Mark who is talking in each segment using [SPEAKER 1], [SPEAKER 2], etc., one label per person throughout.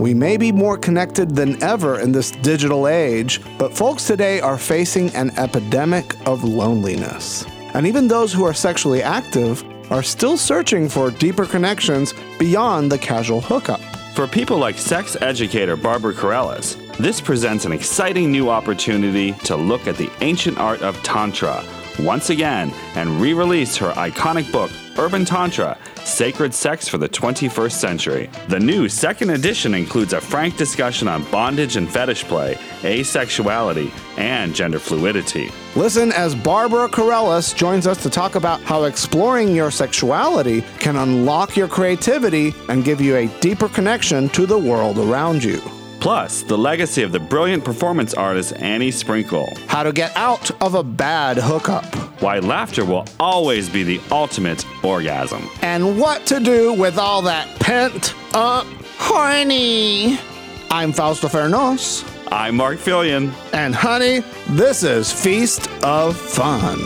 [SPEAKER 1] We may be more connected than ever in this digital age, but folks today are facing an epidemic of loneliness. And even those who are sexually active are still searching for deeper connections beyond the casual hookup.
[SPEAKER 2] For people like sex educator Barbara Carrellas, this presents an exciting new opportunity to look at the ancient art of Tantra once again and re-release her iconic book, Urban Tantra, Sacred Sex for the 21st Century. The new second edition includes a frank discussion on bondage and fetish play, asexuality, and gender fluidity.
[SPEAKER 1] Listen as Barbara Carrellas joins us to talk about how exploring your sexuality can unlock your creativity and give you a deeper connection to the world around you.
[SPEAKER 2] Plus, the legacy of the brilliant performance artist Annie Sprinkle.
[SPEAKER 1] How to get out of a bad hookup.
[SPEAKER 2] Why laughter will always be the ultimate orgasm.
[SPEAKER 1] And what to do with all that pent-up horny. I'm Fausto Fernos.
[SPEAKER 2] I'm Mark Fillion.
[SPEAKER 1] And honey, this is Feast of Fun.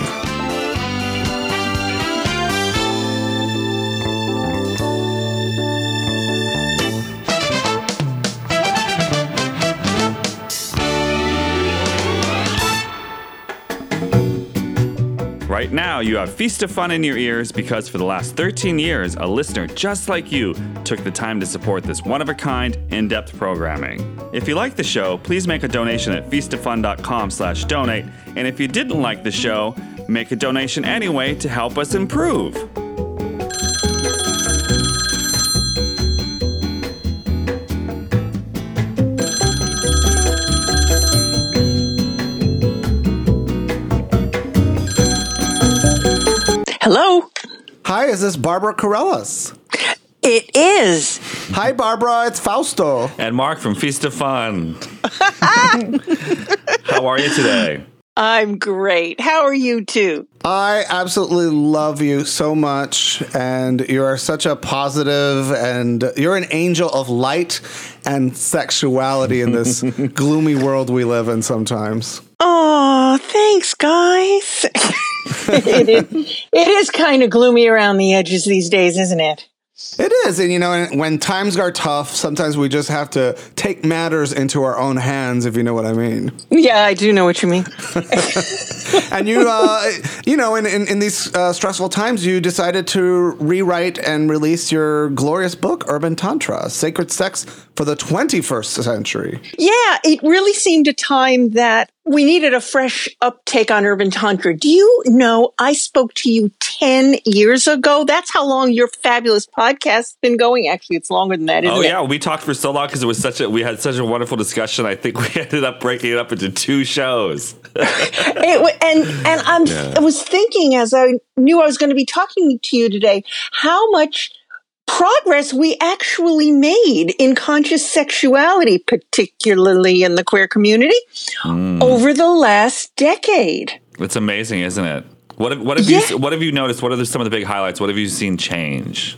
[SPEAKER 2] Right now, you have Feast of Fun in your ears because for the last 13 years, a listener just like you took the time to support this one-of-a-kind, in-depth programming. If you like the show, please make a donation at feastoffun.com/donate. And if you didn't like the show, make a donation anyway to help us improve.
[SPEAKER 3] Hello?
[SPEAKER 1] Hi, is this Barbara Carrellas?
[SPEAKER 3] It is.
[SPEAKER 1] Hi, Barbara, it's Fausto.
[SPEAKER 2] And Mark from Feast of Fun. How are you today?
[SPEAKER 3] I'm great. How are you two?
[SPEAKER 1] I absolutely love you so much, and you are such a positive, and you're an angel of light and sexuality in this gloomy world we live in sometimes.
[SPEAKER 3] Oh, thanks, guys. It is kind of gloomy around the edges these days, isn't it?
[SPEAKER 1] It is, and you know, when times are tough, sometimes we just have to take matters into our own hands, if you know what I mean.
[SPEAKER 3] Yeah, I do know what you mean.
[SPEAKER 1] And you know, in these stressful times, you decided to rewrite and release your glorious book, Urban Tantra, Sacred Sex for the 21st Century.
[SPEAKER 3] Yeah, it really seemed a time that we needed a fresh uptake on Urban Tantra. Do you know I spoke to you 10 years ago? That's how long your fabulous podcast's been going. Actually, it's longer than that, isn't it?
[SPEAKER 2] Oh, yeah. We talked for so long because we had such a wonderful discussion. I think we ended up breaking it up into 2 shows.
[SPEAKER 3] I was thinking as I knew I was going to be talking to you today, how much progress we actually made in conscious sexuality, particularly in the queer community, over the last decade.
[SPEAKER 2] It's amazing, isn't it? What have you noticed? What are some of the big highlights? What have you seen change?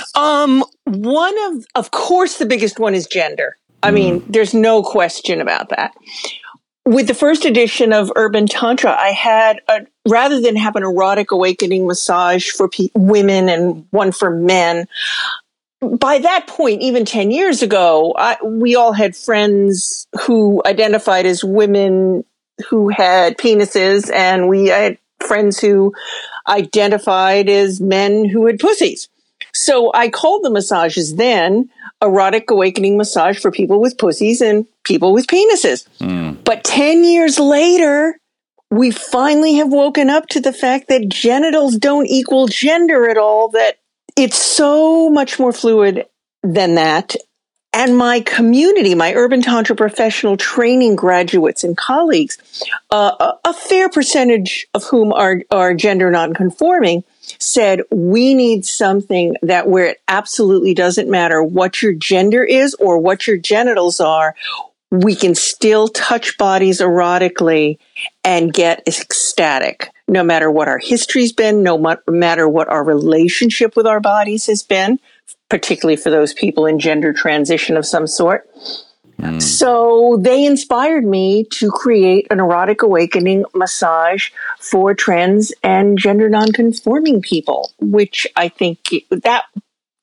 [SPEAKER 3] One of course, the biggest one is gender. I mean, there's no question about that. With the first edition of Urban Tantra, I had rather than have an erotic awakening massage for women and one for men, by that point, even 10 years ago, we all had friends who identified as women who had penises, and we had friends who identified as men who had pussies. So I called the massages then erotic awakening massage for people with pussies and people with penises. But 10 years later, we finally have woken up to the fact that genitals don't equal gender at all, that it's so much more fluid than that. And my community, my Urban Tantra professional training graduates and colleagues, a fair percentage of whom are gender nonconforming, said, we need something that where it absolutely doesn't matter what your gender is or what your genitals are, we can still touch bodies erotically and get ecstatic, no matter what our history's been, no matter what our relationship with our bodies has been, particularly for those people in gender transition of some sort. So they inspired me to create an erotic awakening massage for trans and gender nonconforming people, which I think that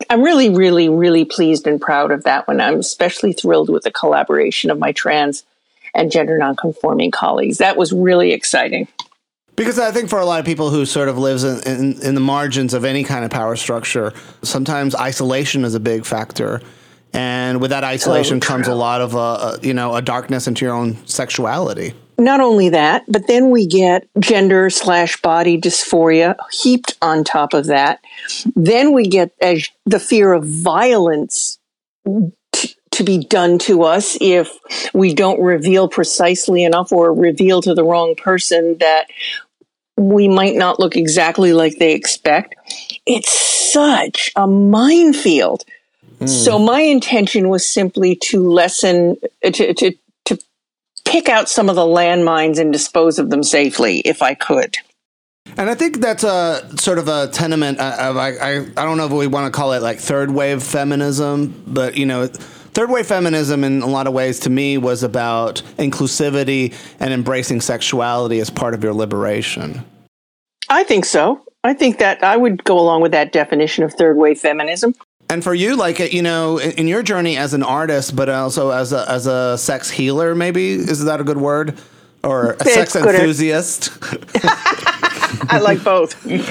[SPEAKER 3] I'm really, really, really pleased and proud of that one. I'm especially thrilled with the collaboration of my trans and gender nonconforming colleagues. That was really exciting.
[SPEAKER 1] Because I think for a lot of people who sort of lives in the margins of any kind of power structure, sometimes isolation is a big factor. And with that isolation comes a lot of, a darkness into your own sexuality.
[SPEAKER 3] Not only that, but then we get gender/body dysphoria heaped on top of that. Then we get the fear of violence to be done to us if we don't reveal precisely enough or reveal to the wrong person that we might not look exactly like they expect. It's such a minefield. So my intention was simply to lessen, to pick out some of the landmines and dispose of them safely, if I could.
[SPEAKER 1] And I think that's a sort of a tenement of, I don't know if we want to call it like third wave feminism, but, third wave feminism in a lot of ways to me was about inclusivity and embracing sexuality as part of your liberation.
[SPEAKER 3] I think so. I think that I would go along with that definition of third wave feminism.
[SPEAKER 1] And for you, like, in your journey as an artist, but also as a sex healer, maybe, is that a good word? Or a sex enthusiast?
[SPEAKER 3] I like both.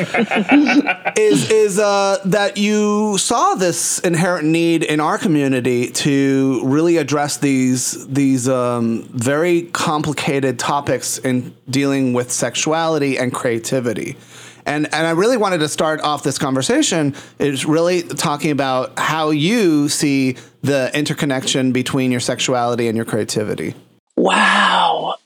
[SPEAKER 1] is that you saw this inherent need in our community to really address these very complicated topics in dealing with sexuality and creativity. And I really wanted to start off this conversation is really talking about how you see the interconnection between your sexuality and your creativity.
[SPEAKER 3] Wow.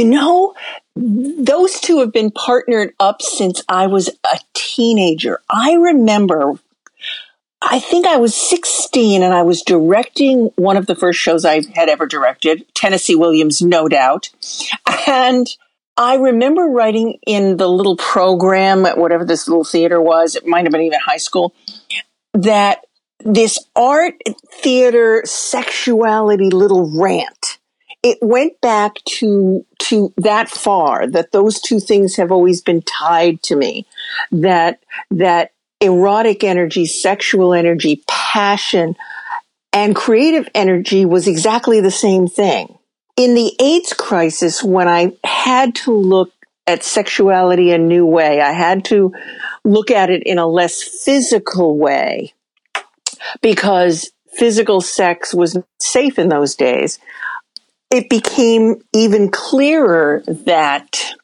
[SPEAKER 3] Those two have been partnered up since I was a teenager. I remember, I think I was 16 and I was directing one of the first shows I had ever directed, Tennessee Williams, No Doubt. And I remember writing in the little program at whatever this little theater was, it might have been even high school, that this art, theater, sexuality little rant, it went back to that far, that those two things have always been tied to me, that erotic energy, sexual energy, passion, and creative energy was exactly the same thing. In the AIDS crisis, when I had to look at sexuality a new way, I had to look at it in a less physical way because physical sex was not safe in those days. It became even clearer that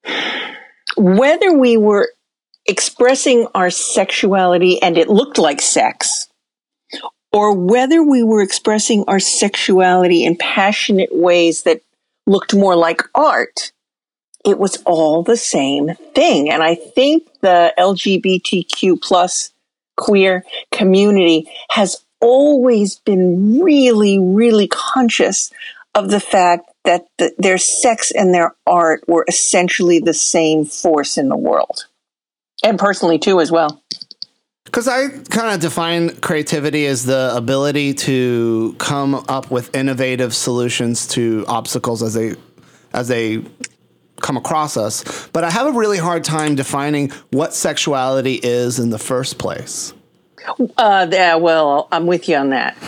[SPEAKER 3] whether we were expressing our sexuality and it looked like sex, or whether we were expressing our sexuality in passionate ways that looked more like art, it was all the same thing. And I think the LGBTQ plus queer community has always been really, really conscious of the fact that their sex and their art were essentially the same force in the world. And personally, too, as well.
[SPEAKER 1] Because I kind of define creativity as the ability to come up with innovative solutions to obstacles as they come across us. But I have a really hard time defining what sexuality is in the first place.
[SPEAKER 3] Well, I'm with you on that.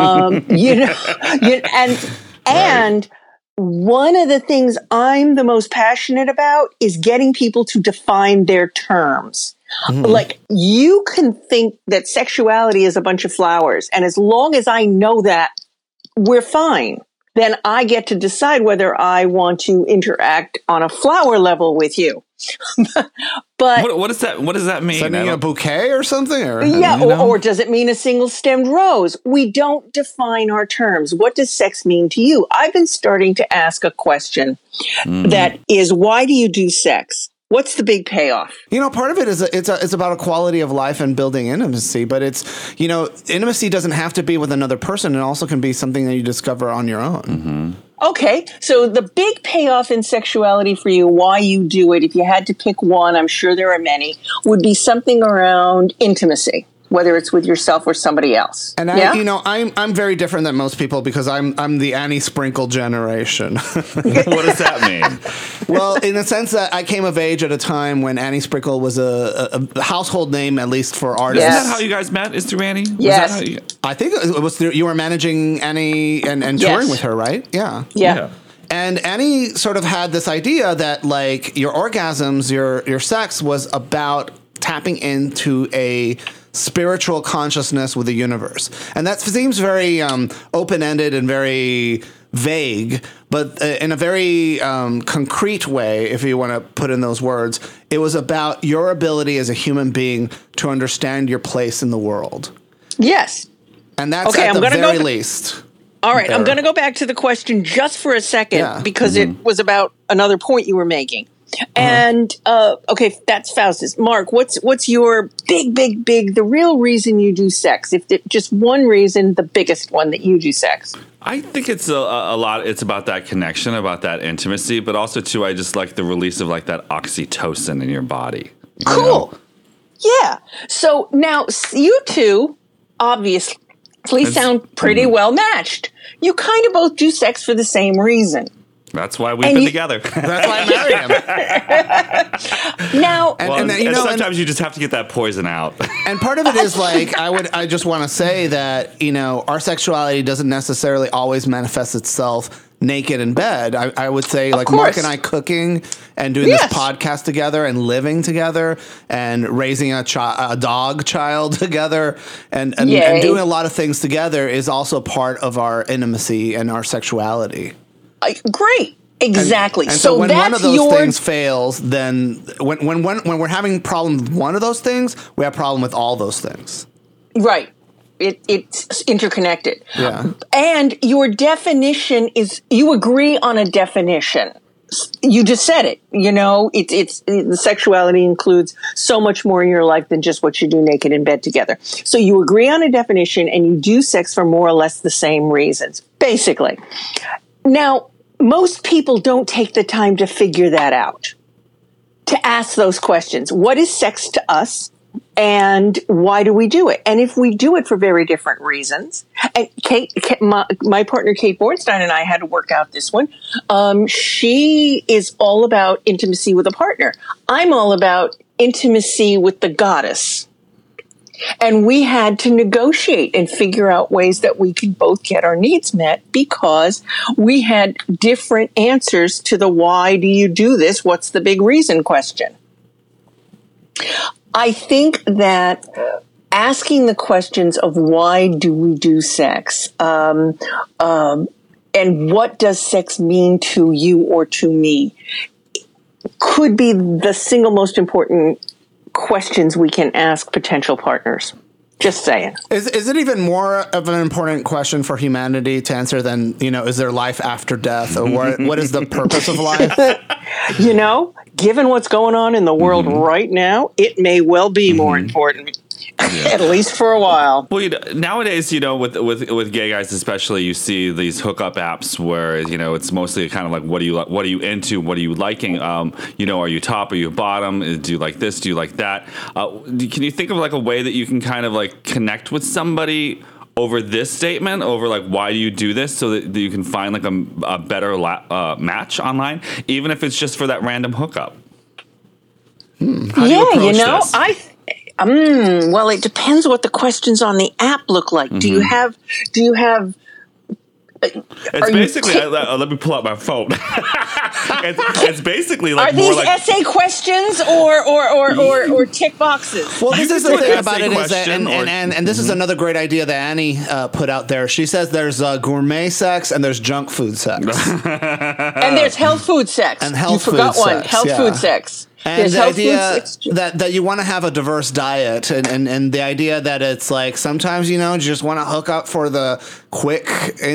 [SPEAKER 3] And one of the things I'm the most passionate about is getting people to define their terms. Mm-hmm. Like, you can think that sexuality is a bunch of flowers, and as long as I know that, we're fine. Then I get to decide whether I want to interact on a flower level with you. But
[SPEAKER 2] what does that mean?
[SPEAKER 1] Sending a bouquet or something?
[SPEAKER 3] Or does it mean a single-stemmed rose? We don't define our terms. What does sex mean to you? I've been starting to ask a question that is, why do you do sex? What's the big payoff?
[SPEAKER 1] Part of it is it's about a quality of life and building intimacy, but it's, intimacy doesn't have to be with another person. It also can be something that you discover on your own.
[SPEAKER 2] Mm-hmm.
[SPEAKER 3] Okay, so the big payoff in sexuality for you, why you do it, if you had to pick one, I'm sure there are many, would be something around intimacy. whether it's with yourself or somebody else.
[SPEAKER 1] And I'm very different than most people because I'm the Annie Sprinkle generation.
[SPEAKER 2] What does that mean?
[SPEAKER 1] Well, in the sense that I came of age at a time when Annie Sprinkle was a household name, at least for artists.
[SPEAKER 3] Yes.
[SPEAKER 2] Isn't that how you guys met? Is through Annie?
[SPEAKER 3] Yes.
[SPEAKER 1] I think it was you were managing Annie and touring with her, right?
[SPEAKER 3] Yeah.
[SPEAKER 1] And Annie sort of had this idea that like your orgasms, your sex was about tapping into a spiritual consciousness with the universe. And that seems very open-ended and very vague, but in a very concrete way, if you want to put in those words, it was about your ability as a human being to understand your place in the world.
[SPEAKER 3] Yes.
[SPEAKER 1] And that's at the very least.
[SPEAKER 3] All right, I'm going to go back to the question just for a second because it was about another point you were making. And okay, that's Faustus. Mark, what's your big, the real reason you do sex? If just one reason, the biggest one that you do sex.
[SPEAKER 2] I think it's a lot. It's about that connection, about that intimacy, but also too, I just like the release of like that oxytocin in your body.
[SPEAKER 3] Cool. Yeah. So now you two obviously sound pretty well matched. You kind of both do sex for the same reason.
[SPEAKER 2] That's why we've been together.
[SPEAKER 1] That's why I married him.
[SPEAKER 3] Now,
[SPEAKER 2] and sometimes you just have to get that poison out.
[SPEAKER 1] And part of it is like I just want to say that our sexuality doesn't necessarily always manifest itself naked in bed. I would say like Mark and I cooking and doing this podcast together and living together and raising a dog child together and doing a lot of things together is also part of our intimacy and our sexuality.
[SPEAKER 3] Great. Exactly.
[SPEAKER 1] And so when one of those things fails, then when we're having problems with one of those things, we have a problem with all those things. Right.
[SPEAKER 3] It's interconnected.
[SPEAKER 1] Yeah.
[SPEAKER 3] And your definition is, you agree on a definition. You just said it. It's the sexuality includes so much more in your life than just what you do naked in bed together. So you agree on a definition and you do sex for more or less the same reasons, basically. Now, most people don't take the time to figure that out, to ask those questions. What is sex to us? And why do we do it? And if we do it for very different reasons, and my partner Kate Bornstein and I had to work out this one. She is all about intimacy with a partner. I'm all about intimacy with the goddess. And we had to negotiate and figure out ways that we could both get our needs met because we had different answers to the why do you do this? What's the big reason question? I think that asking the questions of why do we do sex, and what does sex mean to you or to me, could be the single most important questions we can ask potential partners. Just saying.
[SPEAKER 1] Is it even more of an important question for humanity to answer than, is there life after death? Or what is the purpose of life?
[SPEAKER 3] Given what's going on in the world right now, it may well be more important. At least for a while.
[SPEAKER 2] Well, nowadays, with gay guys especially, you see these hookup apps where it's mostly kind of like what are you into, what are you liking? Are you top, are you bottom? Do you like this? Do you like that? Can you think of like a way that you can kind of like connect with somebody over this statement, over like why do you do this, so that you can find like a better match online, even if it's just for that random hookup? How do you approach this?
[SPEAKER 3] Well, it depends what the questions on the app look like. Do you have?
[SPEAKER 2] It's basically. Let me pull out my phone. it's basically like.
[SPEAKER 3] Are these essay questions or tick boxes?
[SPEAKER 1] Well, this is the thing about it is that, and this is another great idea that Annie put out there. She says there's gourmet sex and there's junk food sex,
[SPEAKER 3] and there's health food sex.
[SPEAKER 1] And health
[SPEAKER 3] you forgot
[SPEAKER 1] food
[SPEAKER 3] one.
[SPEAKER 1] Sex,
[SPEAKER 3] health food sex.
[SPEAKER 1] And the idea that you want to have a diverse diet and the idea that it's like sometimes, you just want to hook up for the quick,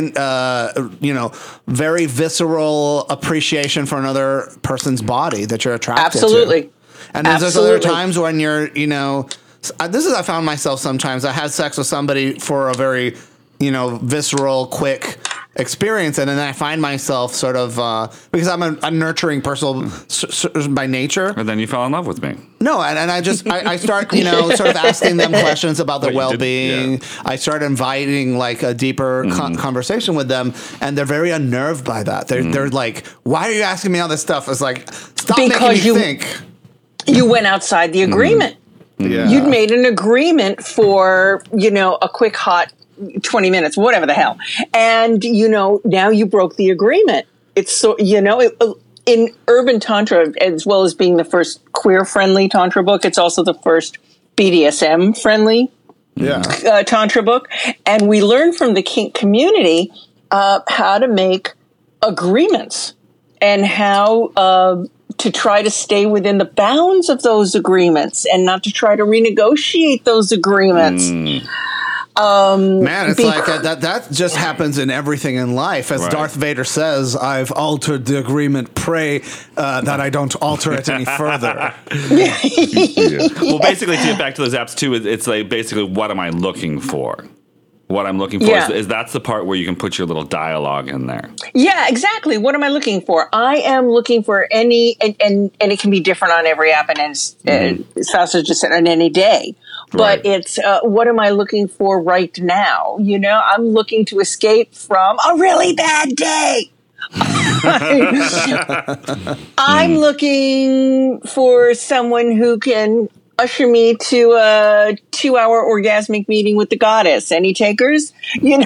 [SPEAKER 1] very visceral appreciation for another person's body that you're attracted to. And then there's other times when you're, I found myself sometimes, I had sex with somebody for a very, visceral, quick experience, and then I find myself sort of because I'm a nurturing person by nature.
[SPEAKER 2] And then you fell in love with me.
[SPEAKER 1] No, and I just I start sort of asking them questions about their well-being. Yeah. I start inviting like a deeper conversation with them, and they're very unnerved by that. They're like, "Why are you asking me all this stuff?" It's like, stop making me think.
[SPEAKER 3] You went outside the agreement.
[SPEAKER 1] Yeah.
[SPEAKER 3] You'd made an agreement for a quick hot 20 minutes, whatever the hell. And, now you broke the agreement. It's so, in Urban Tantra, as well as being the first queer-friendly Tantra book, it's also the first BDSM-friendly Tantra book. And we learned from the kink community how to make agreements and how to try to stay within the bounds of those agreements and not to try to renegotiate those agreements.
[SPEAKER 1] Man, it's like that just happens in everything in life. As Darth Vader says, I've altered the agreement. Pray that I don't alter it any further.
[SPEAKER 2] Well, basically, to get back to those apps, too, it's like basically, what am I looking for? What I'm looking for is that's the part where you can put your little dialogue in there. Yeah,
[SPEAKER 3] exactly. What am I looking for? I am looking for any, and it can be different on every app, and as Fausto just said, on any day. But it's, what am I looking for right now? I'm looking to escape from a really bad day. I'm looking for someone who can usher me to a 2-hour orgasmic meeting with the goddess. Any takers? You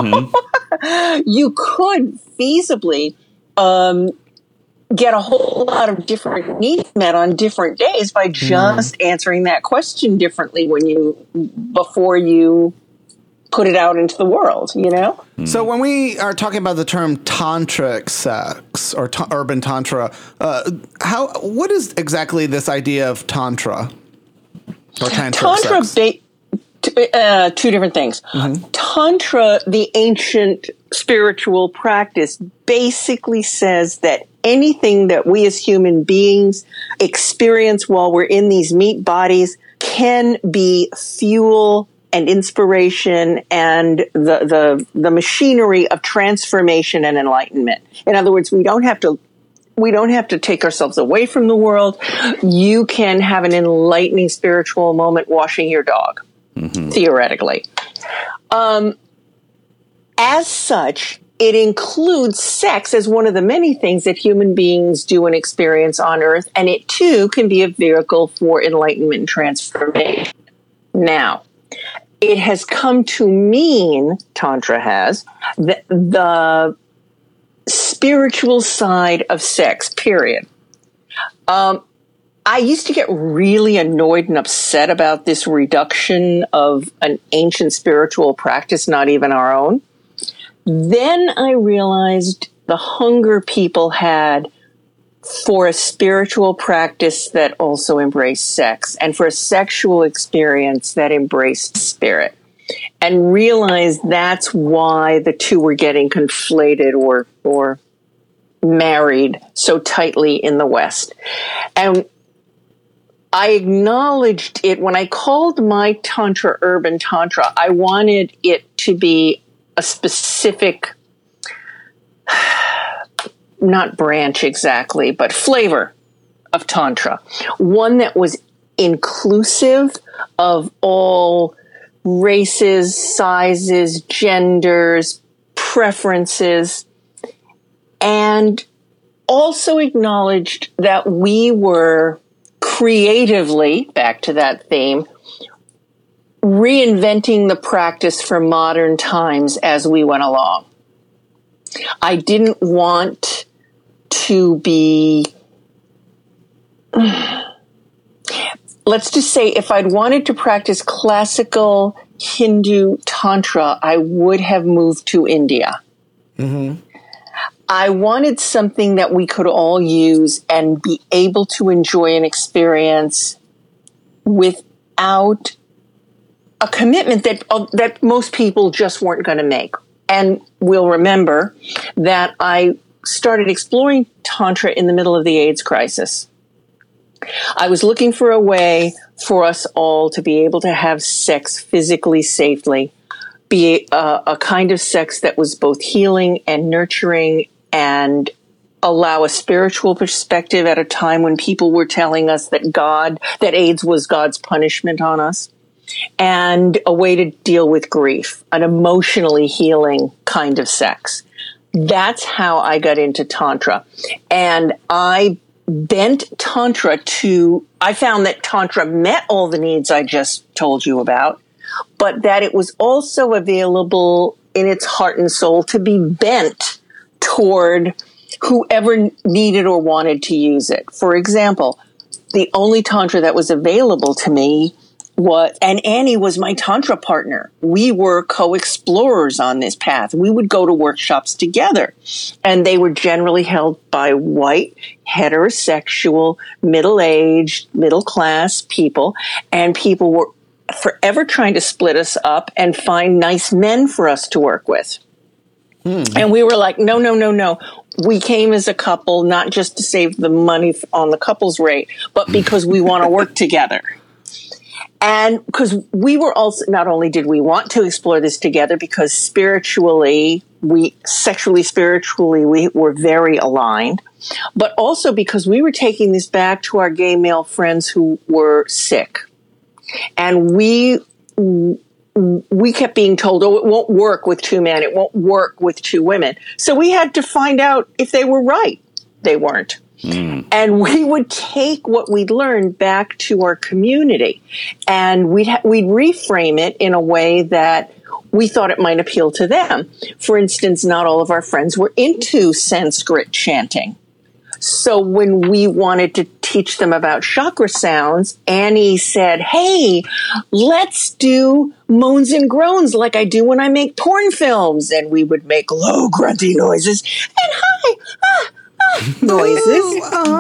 [SPEAKER 3] could feasibly get a whole lot of different needs met on different days by just answering that question differently before you put it out into the world,
[SPEAKER 1] So when we are talking about the term tantric sex or urban tantra, what is exactly this idea of tantra or tantric sex?
[SPEAKER 3] Two different things. Tantra, the ancient spiritual practice, basically says that anything that we as human beings experience while we're in these meat bodies can be fuel and inspiration and the machinery of transformation and enlightenment. In other words, we don't have to take ourselves away from the world. You can have an enlightening spiritual moment washing your dog, theoretically. As such, it includes sex as one of the many things that human beings do and experience on Earth, and it too can be a vehicle for enlightenment and transformation. Now, it has come to mean, Tantra has, the spiritual side of sex, period. I used to get really annoyed and upset about this reduction of an ancient spiritual practice, not even our own. Then I realized the hunger people had for a spiritual practice that also embraced sex and for a sexual experience that embraced spirit, and realized that's why the two were getting conflated or married so tightly in the West. And I acknowledged it when I called my Tantra Urban Tantra. I wanted it to be a specific, not branch exactly, but flavor of Tantra. One that was inclusive of all races, sizes, genders, preferences, and also acknowledged that we were creatively, back to that theme, reinventing the practice for modern times as we went along. I didn't want to be, let's just say, if I'd wanted to practice classical Hindu Tantra, I would have moved to India. I wanted something that we could all use and be able to enjoy and experience without a commitment that most people just weren't going to make. And we'll remember that I started exploring Tantra in the middle of the AIDS crisis. I was looking for a way for us all to be able to have sex physically safely be a kind of sex that was both healing and nurturing and allow a spiritual perspective at a time when people were telling us that AIDS was God's punishment on us, and a way to deal with grief, an emotionally healing kind of sex. That's how I got into Tantra. And I bent Tantra I found that Tantra met all the needs I just told you about, but that it was also available in its heart and soul to be bent toward whoever needed or wanted to use it. For example, the only Tantra that was available to me and Annie was my Tantra partner. We were co-explorers on this path. We would go to workshops together, and they were generally held by white, heterosexual, middle-aged, middle-class people, and people were forever trying to split us up and find nice men for us to work with. And we were like, no. We came as a couple, not just to save the money on the couples rate, but because we want to work together. And because we were also, not only did we want to explore this together, because spiritually, we were very aligned, but also because we were taking this back to our gay male friends who were sick. And we kept being told, it won't work with two men. It won't work with two women. So we had to find out if they were right. They weren't. And we would take what we'd learned back to our community, and we'd reframe it in a way that we thought it might appeal to them. For instance, not all of our friends were into Sanskrit chanting. So when we wanted to teach them about chakra sounds, Annie said, hey, let's do moans and groans like I do when I make porn films. And we would make low, grunty noises and noises.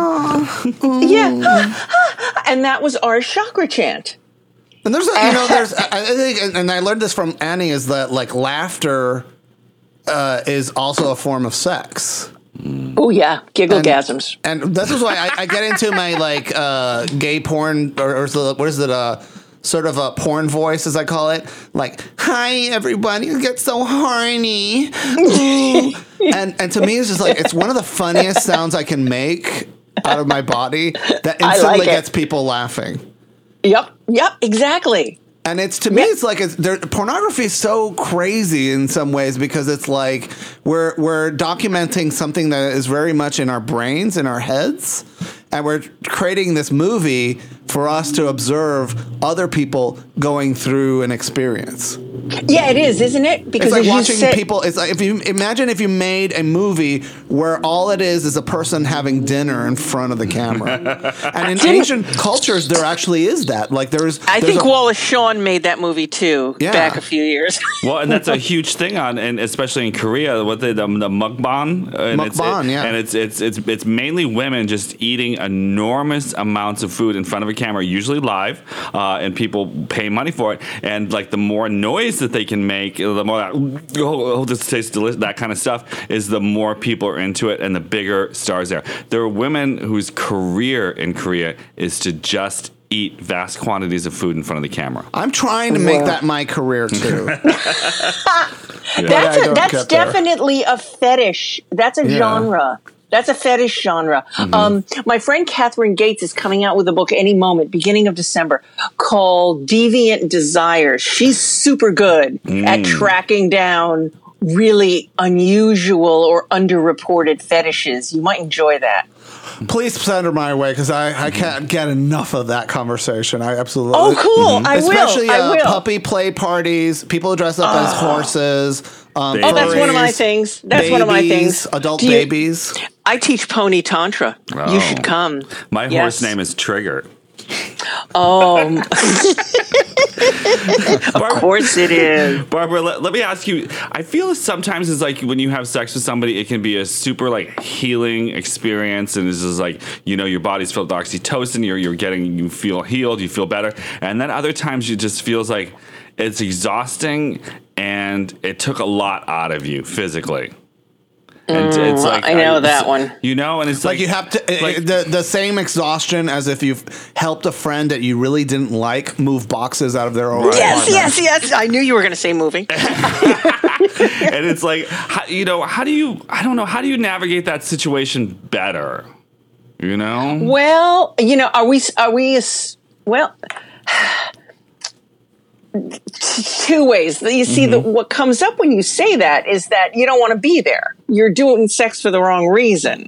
[SPEAKER 3] Yeah. And that was our chakra chant.
[SPEAKER 1] And I think, and I learned this from Annie, is that like laughter is also a form of sex.
[SPEAKER 3] Oh yeah, gigglegasms.
[SPEAKER 1] And this is why I get into my like gay porn or what is it? Sort of a porn voice, as I call it. Like, hi everybody, you get so horny. and to me, it's just like it's one of the funniest sounds I can make out of my body that instantly gets people laughing.
[SPEAKER 3] Yep, exactly.
[SPEAKER 1] And to me, it's like pornography is so crazy in some ways because it's like we're documenting something that is very much in our brains, in our heads, and we're creating this movie for us to observe other people going through an experience.
[SPEAKER 3] Yeah, it is, isn't it?
[SPEAKER 1] Because it's like watching people. It's like if you made a movie where all it is a person having dinner in front of the camera. And in Asian cultures, there actually is that. Like
[SPEAKER 3] I think Wallace Shawn made that movie too back a few years.
[SPEAKER 2] Well, and that's a huge thing and especially in Korea, the mukbang. And it's mainly women just eating enormous amounts of food in front of a camera, usually live, and people pay money for it. And like the more noise that they can make, the more this tastes delicious, that kind of stuff, is the more people are into it and the bigger stars there. There are women whose career in Korea is to just eat vast quantities of food in front of the camera.
[SPEAKER 1] I'm trying to make that my career too.
[SPEAKER 3] That's definitely a fetish. That's a genre. That's a fetish genre. Mm-hmm. My friend Catherine Gates is coming out with a book any moment, beginning of December, called Deviant Desires. She's super good at tracking down really unusual or underreported fetishes. You might enjoy that.
[SPEAKER 1] Please send her my way because I can't get enough of that conversation. I absolutely.
[SPEAKER 3] Oh, cool! I will.
[SPEAKER 1] Especially puppy play parties. People dress up as horses.
[SPEAKER 3] Furries, that's one of my things. One of my things.
[SPEAKER 1] Adult babies.
[SPEAKER 3] I teach pony tantra. Oh. You should come.
[SPEAKER 2] My horse name is Trigger.
[SPEAKER 3] Of course it is.
[SPEAKER 2] Barbara, let me ask you, I feel sometimes it's like when you have sex with somebody, it can be a super like healing experience, and it's just like, your body's filled with oxytocin, you feel healed, you feel better. And then other times it just feels like it's exhausting and it took a lot out of you physically. And it's like
[SPEAKER 3] I know that one.
[SPEAKER 2] You know, and it's
[SPEAKER 1] Like you have to the same exhaustion as if you've helped a friend that you really didn't like move boxes out of their own apartment.
[SPEAKER 3] Yes. I knew you were going to say moving.
[SPEAKER 2] And it's like, how do you navigate that situation better? You know?
[SPEAKER 3] Well, are we well, two ways. You see, what comes up when you say that is that you don't want to be there. You're doing sex for the wrong reason.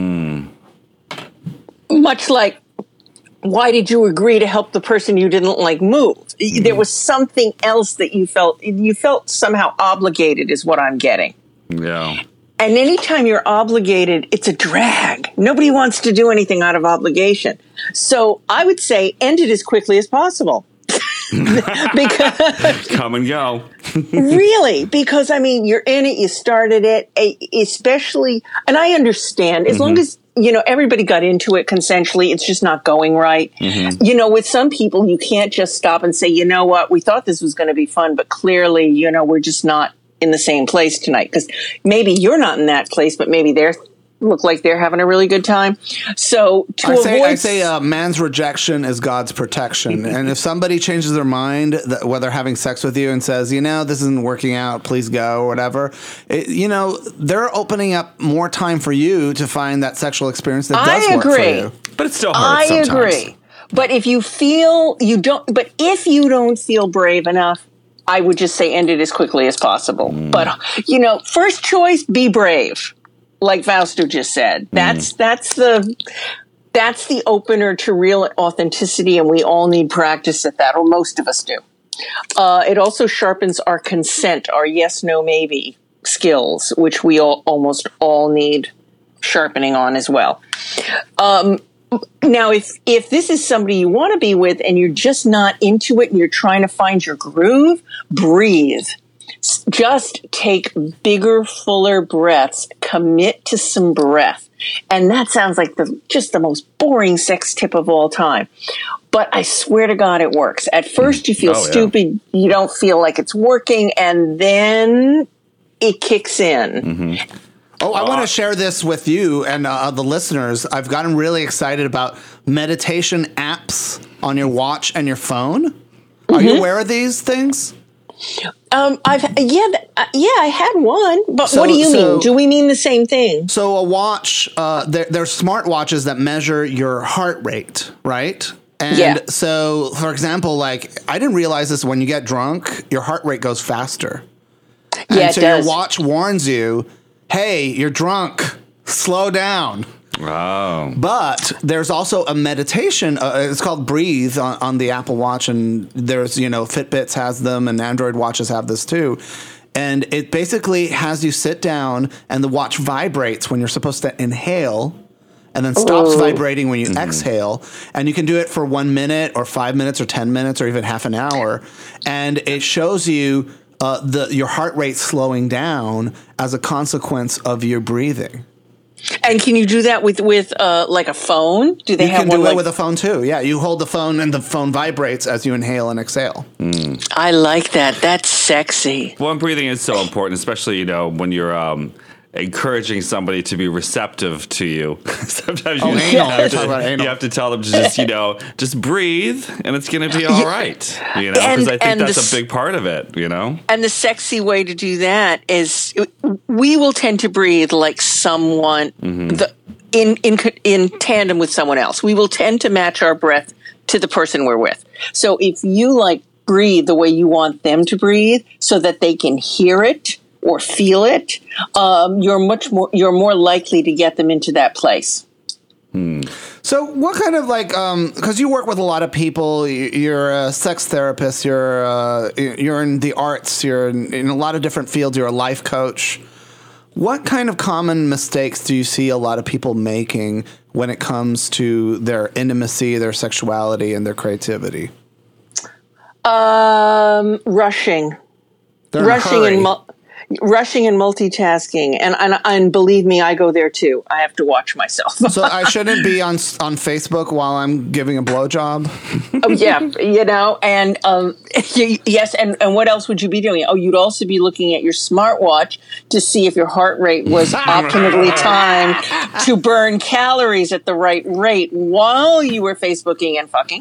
[SPEAKER 3] Much like, why did you agree to help the person you didn't like move? There was something else that you felt somehow obligated, is what I'm getting.
[SPEAKER 2] Yeah.
[SPEAKER 3] And anytime you're obligated, it's a drag. Nobody wants to do anything out of obligation. So I would say end it as quickly as possible. Because
[SPEAKER 2] come and go.
[SPEAKER 3] Really, because you're in it, you started it, especially, and I understand, as long as everybody got into it consensually, it's just not going right. With some people, you can't just stop and say, you know what, we thought this was going to be fun, but clearly, we're just not in the same place tonight, because maybe you're not in that place, but maybe they're look like they're having a really good time. So I
[SPEAKER 1] say man's rejection is God's protection. And if somebody changes their mind, whether having sex with you and says, this isn't working out, please go, or whatever, they're opening up more time for you to find that sexual experience that does work for you.
[SPEAKER 2] But it still hurts sometimes.
[SPEAKER 3] I agree. But if you don't feel brave enough, I would just say end it as quickly as possible. But, first choice, be brave. Like Fausto just said, that's the opener to real authenticity, and we all need practice at that, or most of us do. It also sharpens our consent, our yes, no, maybe skills, which we almost all need sharpening on as well. Now, if this is somebody you want to be with and you're just not into it and you're trying to find your groove, breathe. Just take bigger, fuller breaths. Commit to some breath. And that sounds like just the most boring sex tip of all time. But I swear to God, it works. At first, you feel stupid. You don't feel like it's working. And then it kicks in.
[SPEAKER 1] Oh, I want to share this with you and the listeners. I've gotten really excited about meditation apps on your watch and your phone. Are you aware of these things?
[SPEAKER 3] I had one, but what do you mean? Do we mean the same thing?
[SPEAKER 1] So a watch, there's smart watches that measure your heart rate, right? And so, for example, like I didn't realize this, when you get drunk, your heart rate goes faster. And so your watch warns you, hey, you're drunk, slow down.
[SPEAKER 2] Wow.
[SPEAKER 1] But there's also a meditation. It's called Breathe on the Apple Watch. And there's, Fitbits has them and Android watches have this too. And it basically has you sit down and the watch vibrates when you're supposed to inhale and then stops vibrating when you exhale. And you can do it for 1 minute or 5 minutes or 10 minutes or even half an hour. And it shows you your heart rate slowing down as a consequence of your breathing.
[SPEAKER 3] And can you do that with like a phone? Do they have one? You can do
[SPEAKER 1] it with a phone too. Yeah, you hold the phone and the phone vibrates as you inhale and exhale.
[SPEAKER 3] I like that. That's sexy.
[SPEAKER 2] Well, breathing is so important, especially when you're encouraging somebody to be receptive to you. Sometimes you have to tell them to just breathe, and it's going to be all right. Because I think that's a big part of it.
[SPEAKER 3] And the sexy way to do that is we will tend to breathe like someone in tandem with someone else. We will tend to match our breath to the person we're with. So if you breathe the way you want them to breathe, so that they can hear it or feel it, you're more likely to get them into that place.
[SPEAKER 1] So what kind of because you work with a lot of people, you're a sex therapist, you're in the arts, you're in a lot of different fields, you're a life coach. What kind of common mistakes do you see a lot of people making when it comes to their intimacy, their sexuality, and their creativity?
[SPEAKER 3] Rushing.
[SPEAKER 1] They're in a hurry.
[SPEAKER 3] rushing and multitasking, and believe me, I go there too. I have to watch myself.
[SPEAKER 1] So I shouldn't be on Facebook while I'm giving a blowjob?
[SPEAKER 3] Oh yeah, and yes, and what else would you be doing? Oh, you'd also be looking at your smartwatch to see if your heart rate was optimally timed to burn calories at the right rate while you were Facebooking and fucking.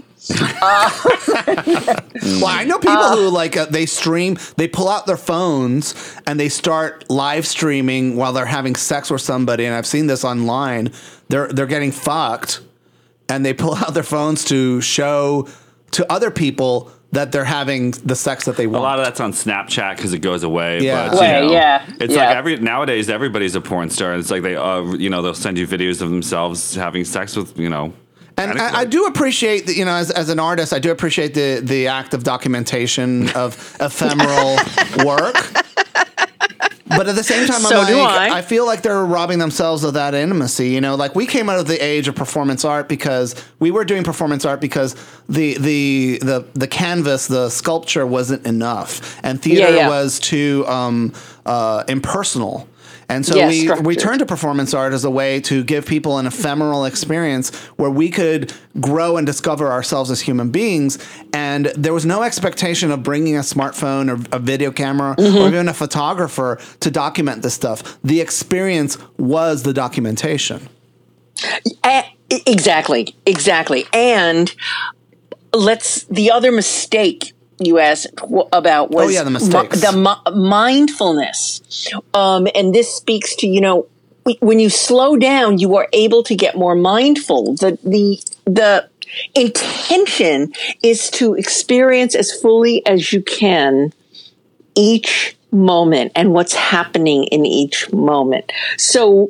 [SPEAKER 1] Well, I know people who they pull out their phones and they start live streaming while they're having sex with somebody, and I've seen this online. They're getting fucked, and they pull out their phones to show to other people that they're having the sex that they want.
[SPEAKER 2] A lot of that's on Snapchat because it goes away.
[SPEAKER 1] Yeah.
[SPEAKER 2] But, it's
[SPEAKER 3] yeah.
[SPEAKER 2] like nowadays everybody's a porn star. It's like they'll send you videos of themselves having sex with,
[SPEAKER 1] And I do appreciate that, as an artist, I do appreciate the act of documentation of ephemeral work. But at the same time, I feel like they're robbing themselves of that intimacy. Like we came out of the age of performance art because we were doing performance art because the canvas, the sculpture wasn't enough, and theater was too impersonal. And so we turned to performance art as a way to give people an ephemeral experience where we could grow and discover ourselves as human beings. And there was no expectation of bringing a smartphone or a video camera or even a photographer to document this stuff. The experience was the documentation.
[SPEAKER 3] Exactly. And the other mistake you asked about was
[SPEAKER 1] the mistakes.
[SPEAKER 3] Mindfulness. And this speaks to, when you slow down, you are able to get more mindful. The intention is to experience as fully as you can each moment and what's happening in each moment. So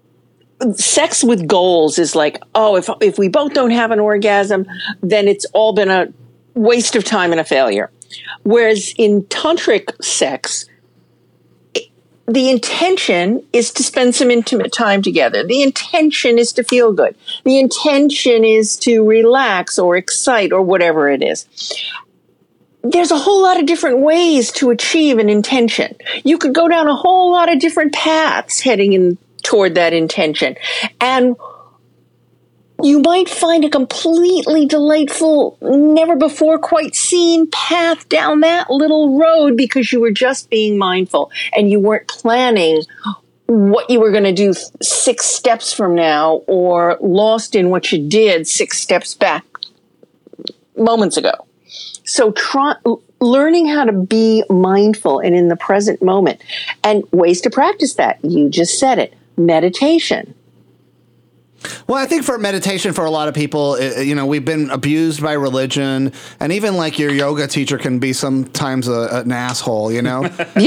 [SPEAKER 3] sex with goals is like, if we both don't have an orgasm, then it's all been a waste of time and a failure. Whereas in tantric sex, the intention is to spend some intimate time together. The intention is to feel good. The intention is to relax or excite or whatever it is. There's a whole lot of different ways to achieve an intention. You could go down a whole lot of different paths heading in toward that intention. And you might find a completely delightful, never before quite seen path down that little road because you were just being mindful and you weren't planning what you were going to do 6 steps from now or lost in what you did 6 steps back moments ago. So learning how to be mindful and in the present moment, and ways to practice that. You just said it. Meditation.
[SPEAKER 1] Well, I think for meditation, for a lot of people, we've been abused by religion, and even like your yoga teacher can be sometimes an asshole, Yeah.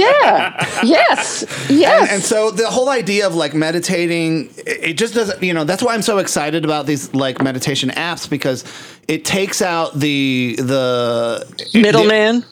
[SPEAKER 3] Yes.
[SPEAKER 1] And so the whole idea of like meditating, it just doesn't, that's why I'm so excited about these like meditation apps, because it takes out the
[SPEAKER 3] middleman.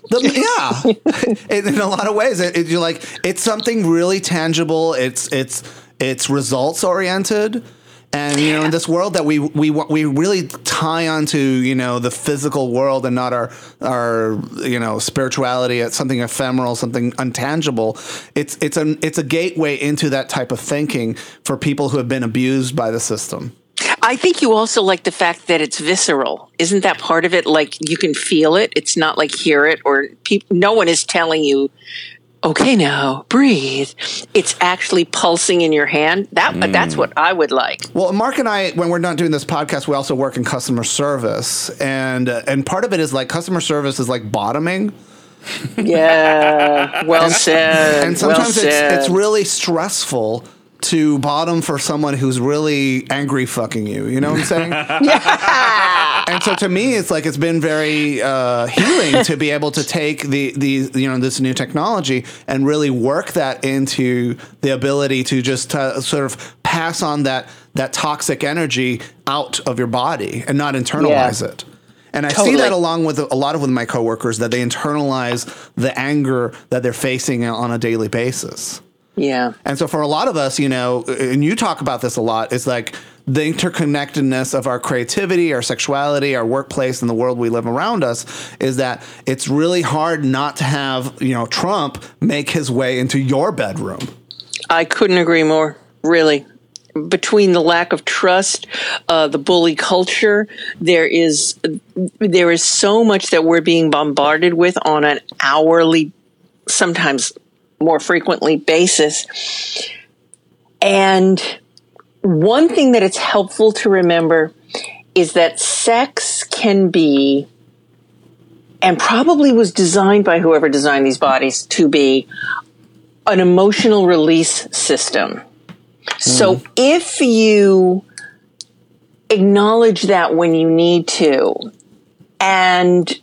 [SPEAKER 1] In a lot of ways, you're like, it's something really tangible. It's results oriented. And, in this world that we really tie onto, the physical world and not our spirituality at something ephemeral, something untangible. It's a gateway into that type of thinking for people who have been abused by the system.
[SPEAKER 3] I think you also like the fact that it's visceral. Isn't that part of it? Like you can feel it. It's not like hear it or no one is telling you, okay, now breathe. It's actually pulsing in your hand. That's what I would like.
[SPEAKER 1] Well, Mark and I, when we're not doing this podcast, we also work in customer service, and part of it is like customer service is like bottoming.
[SPEAKER 3] Yeah, well said.
[SPEAKER 1] And sometimes it's really stressful to bottom for someone who's really angry fucking you. You know what I'm saying?
[SPEAKER 3] Yeah.
[SPEAKER 1] And so to me, it's like it's been very healing to be able to take this new technology and really work that into the ability to just sort of pass on that toxic energy out of your body and not internalize it. And I see that along with a lot of my coworkers, that they internalize the anger that they're facing on a daily basis.
[SPEAKER 3] Yeah.
[SPEAKER 1] And so for a lot of us, and you talk about this a lot, it's like the interconnectedness of our creativity, our sexuality, our workplace, and the world we live around us is that it's really hard not to have, Trump make his way into your bedroom.
[SPEAKER 3] I couldn't agree more, really. Between the lack of trust, the bully culture, there is so much that we're being bombarded with on an hourly, sometimes more frequently basis. And one thing that it's helpful to remember is that sex can be, and probably was designed by whoever designed these bodies to be, an emotional release system. So if you acknowledge that when you need to, and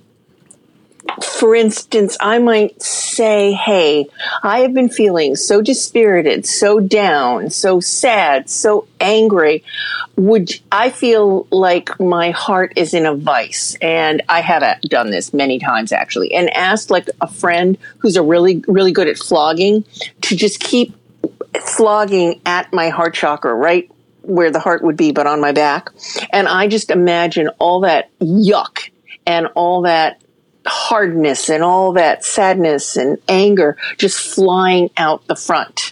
[SPEAKER 3] for instance, I might say, hey, I have been feeling so dispirited, so down, so sad, so angry. I feel like my heart is in a vice? And I have done this many times, actually, and asked like a friend who's a really, really good at flogging to just keep flogging at my heart chakra, right where the heart would be, but on my back. And I just imagine all that yuck and all that hardness and all that sadness and anger just flying out the front.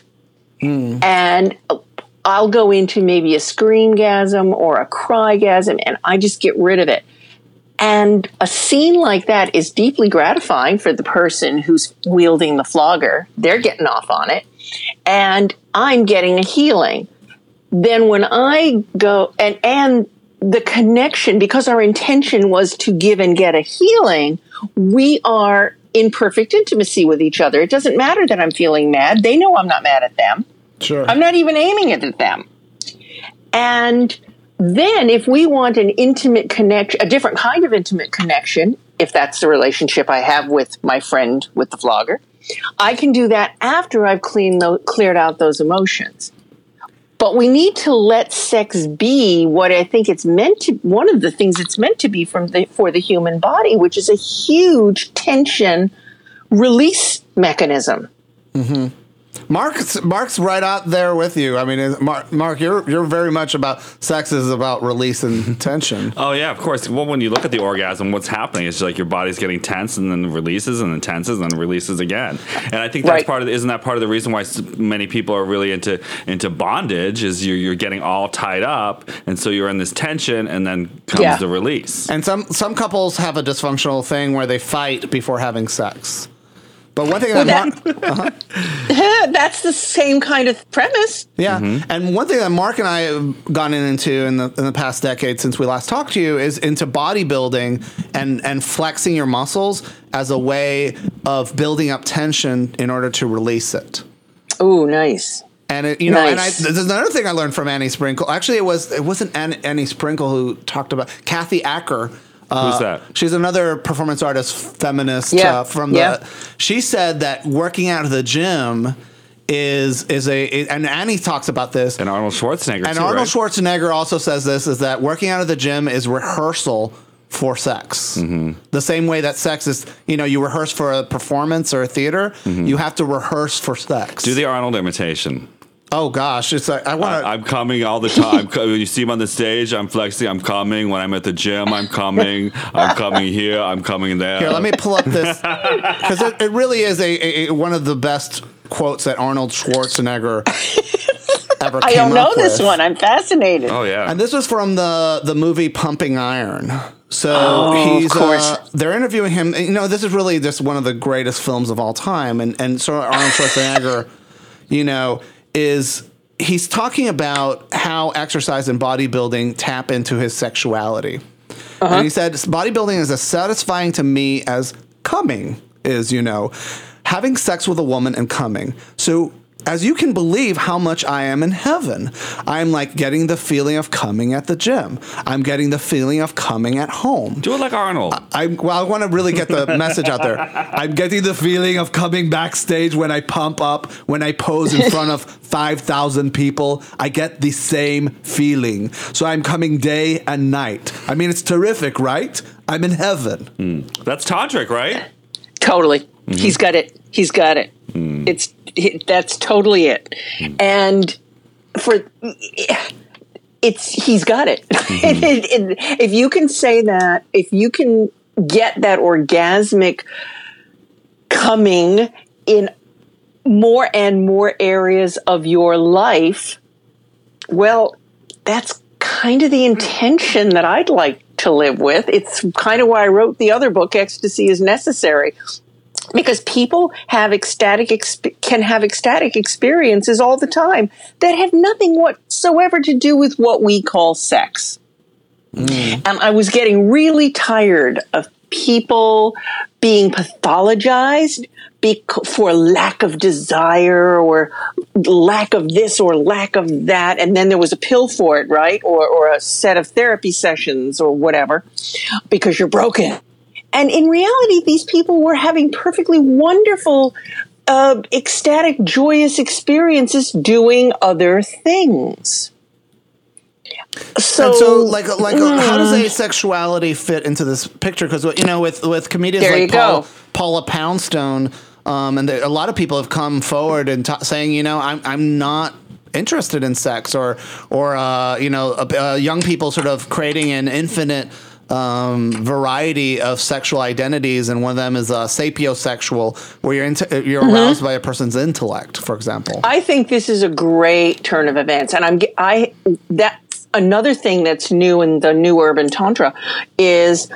[SPEAKER 3] And I'll go into maybe a screamgasm or a crygasm, and I just get rid of it. And a scene like that is deeply gratifying for the person who's wielding the flogger. They're getting off on it, and I'm getting a healing. Then when I go, and the connection, because our intention was to give and get a healing, we are in perfect intimacy with each other. It doesn't matter that I'm feeling mad. They know I'm not mad at them.
[SPEAKER 1] Sure.
[SPEAKER 3] I'm not even aiming it at them. And then if we want an intimate connection, a different kind of intimate connection, if that's the relationship I have with my friend with the flogger, I can do that after I've cleared out those emotions. But we need to let sex be what I think it's meant to, one of the things it's meant to be for the human body, which is a huge tension release mechanism.
[SPEAKER 1] Mm-hmm. Mark's right out there with you. I mean, Mark, you're very much about sex is about release and tension.
[SPEAKER 2] Oh yeah, of course. Well, when you look at the orgasm, what's happening is like your body's getting tense and then releases and then tenses and then releases again. And I think that's isn't that part of the reason why many people are really into bondage is you're getting all tied up, and so you're in this tension, and then comes the release.
[SPEAKER 1] And some couples have a dysfunctional thing where they fight before having sex. But one thing
[SPEAKER 3] that's the same kind of premise.
[SPEAKER 1] Yeah. Mm-hmm. And one thing that Mark and I have gotten into in the past decade since we last talked to you is into bodybuilding and flexing your muscles as a way of building up tension in order to release it.
[SPEAKER 3] Oh, nice.
[SPEAKER 1] And there's another thing I learned from Annie Sprinkle. Actually, it wasn't Annie Sprinkle who talked about Kathy Acker.
[SPEAKER 2] Who's that?
[SPEAKER 1] She's another performance artist, feminist. She said that working out of the gym is and Annie talks about this.
[SPEAKER 2] And Arnold Schwarzenegger.
[SPEAKER 1] And Arnold Schwarzenegger also says this, is that working out of the gym is rehearsal for sex. Mm-hmm. The same way that sex is, you rehearse for a performance or a theater, you have to rehearse for sex.
[SPEAKER 2] Do the Arnold imitation.
[SPEAKER 1] Oh gosh, it's like
[SPEAKER 2] I'm coming all the time. When you see him on the stage, I'm flexing. I'm coming. When I'm at the gym, I'm coming. I'm coming here. I'm coming there.
[SPEAKER 1] Here, let me pull up this because it really is a one of the best quotes that Arnold Schwarzenegger ever came up with.
[SPEAKER 3] I don't know this one. I'm fascinated.
[SPEAKER 2] Oh yeah,
[SPEAKER 1] and this was from the movie Pumping Iron. So he's they're interviewing him. This is really just one of the greatest films of all time, and so Arnold Schwarzenegger, he's talking about how exercise and bodybuilding tap into his sexuality. And he said, bodybuilding is as satisfying to me as coming is, having sex with a woman and coming. So as you can believe how much I am in heaven, I'm like getting the feeling of coming at the gym. I'm getting the feeling of coming at home.
[SPEAKER 2] Do it like Arnold.
[SPEAKER 1] I want to really get the message out there. I'm getting the feeling of coming backstage when I pump up, when I pose in front of 5,000 people. I get the same feeling. So I'm coming day and night. I mean, it's terrific, right? I'm in heaven.
[SPEAKER 2] That's tantric, right?
[SPEAKER 3] Totally. Mm-hmm. He's got it. That's totally it. And he's got it. If you can say that, if you can get that orgasmic coming in more and more areas of your life, well, that's kind of the intention that I'd like to live with. It's kind of why I wrote the other book, Ecstasy is Necessary, because people can have ecstatic experiences all the time that have nothing whatsoever to do with what we call sex. And I was getting really tired of people being pathologized for lack of desire or lack of this or lack of that. And then there was a pill for it, right? Or a set of therapy sessions or whatever, because you're broken. And in reality, these people were having perfectly wonderful, ecstatic, joyous experiences doing other things.
[SPEAKER 1] So how does asexuality fit into this picture? Because, with comedians like Paula Poundstone, and a lot of people have come forward and saying, I'm not interested in sex, or young people sort of creating an infinite variety of sexual identities, and one of them is sapiosexual, where you're aroused by a person's intellect, for example. I think
[SPEAKER 3] this is a great turn of events, and another thing that's new in the new urban tantra is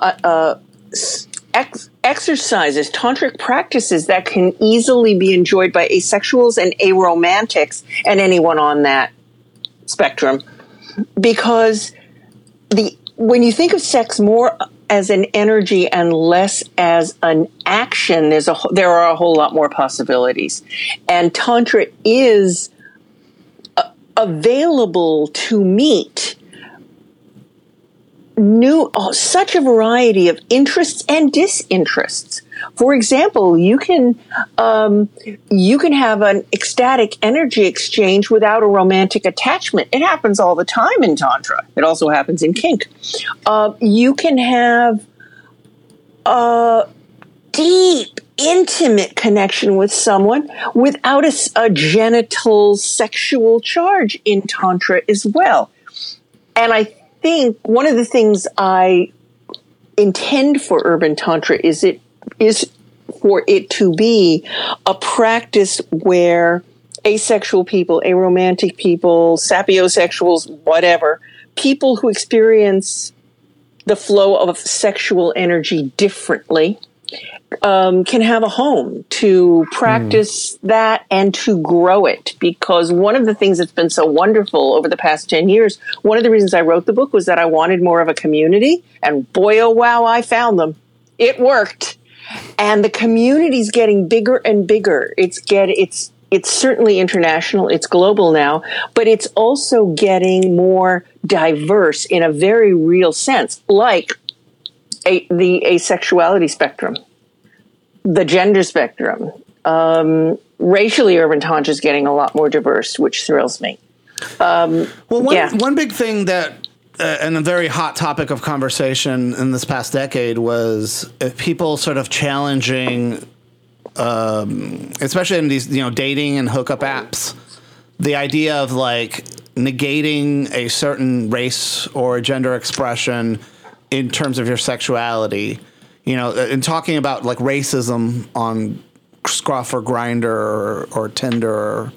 [SPEAKER 3] exercises, tantric practices that can easily be enjoyed by asexuals and aromantics and anyone on that spectrum, because when you think of sex more as an energy and less as an action, there are a whole lot more possibilities. And Tantra is available to meet such a variety of interests and disinterests. For example, you can have an ecstatic energy exchange without a romantic attachment. It happens all the time in Tantra. It also happens in kink. You can have a deep, intimate connection with someone without a genital sexual charge in Tantra as well. And I think one of the things I intend for urban Tantra is for it to be a practice where asexual people, aromantic people, sapiosexuals, whatever, people who experience the flow of sexual energy differently, can have a home to practice that and to grow it. Because one of the things that's been so wonderful over the past 10 years, one of the reasons I wrote the book was that I wanted more of a community. And boy, oh wow, I found them. It worked. And the community's getting bigger and bigger. It's certainly international. It's global now, but it's also getting more diverse in a very real sense, like the asexuality spectrum, the gender spectrum. Racially, urban tantra is getting a lot more diverse, which thrills me.
[SPEAKER 1] One big thing that, and a very hot topic of conversation in this past decade, was people sort of challenging, especially in these, dating and hookup apps, the idea of like negating a certain race or gender expression in terms of your sexuality, and talking about like racism on Scruff or Grindr or Tinder.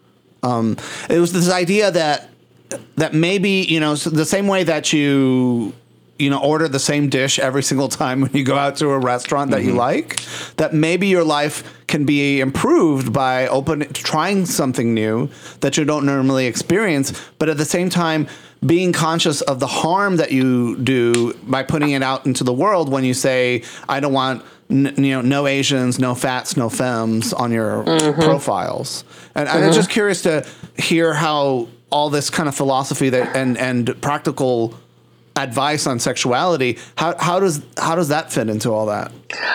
[SPEAKER 1] It was this idea that maybe, so the same way that you order the same dish every single time when you go out to a restaurant that you like, that maybe your life can be improved by trying something new that you don't normally experience, but at the same time being conscious of the harm that you do by putting it out into the world when you say, I don't want no Asians, no fats, no femmes on your profiles. And I'm just curious to hear how all this kind of philosophy and practical advice on sexuality, how does that fit into all that?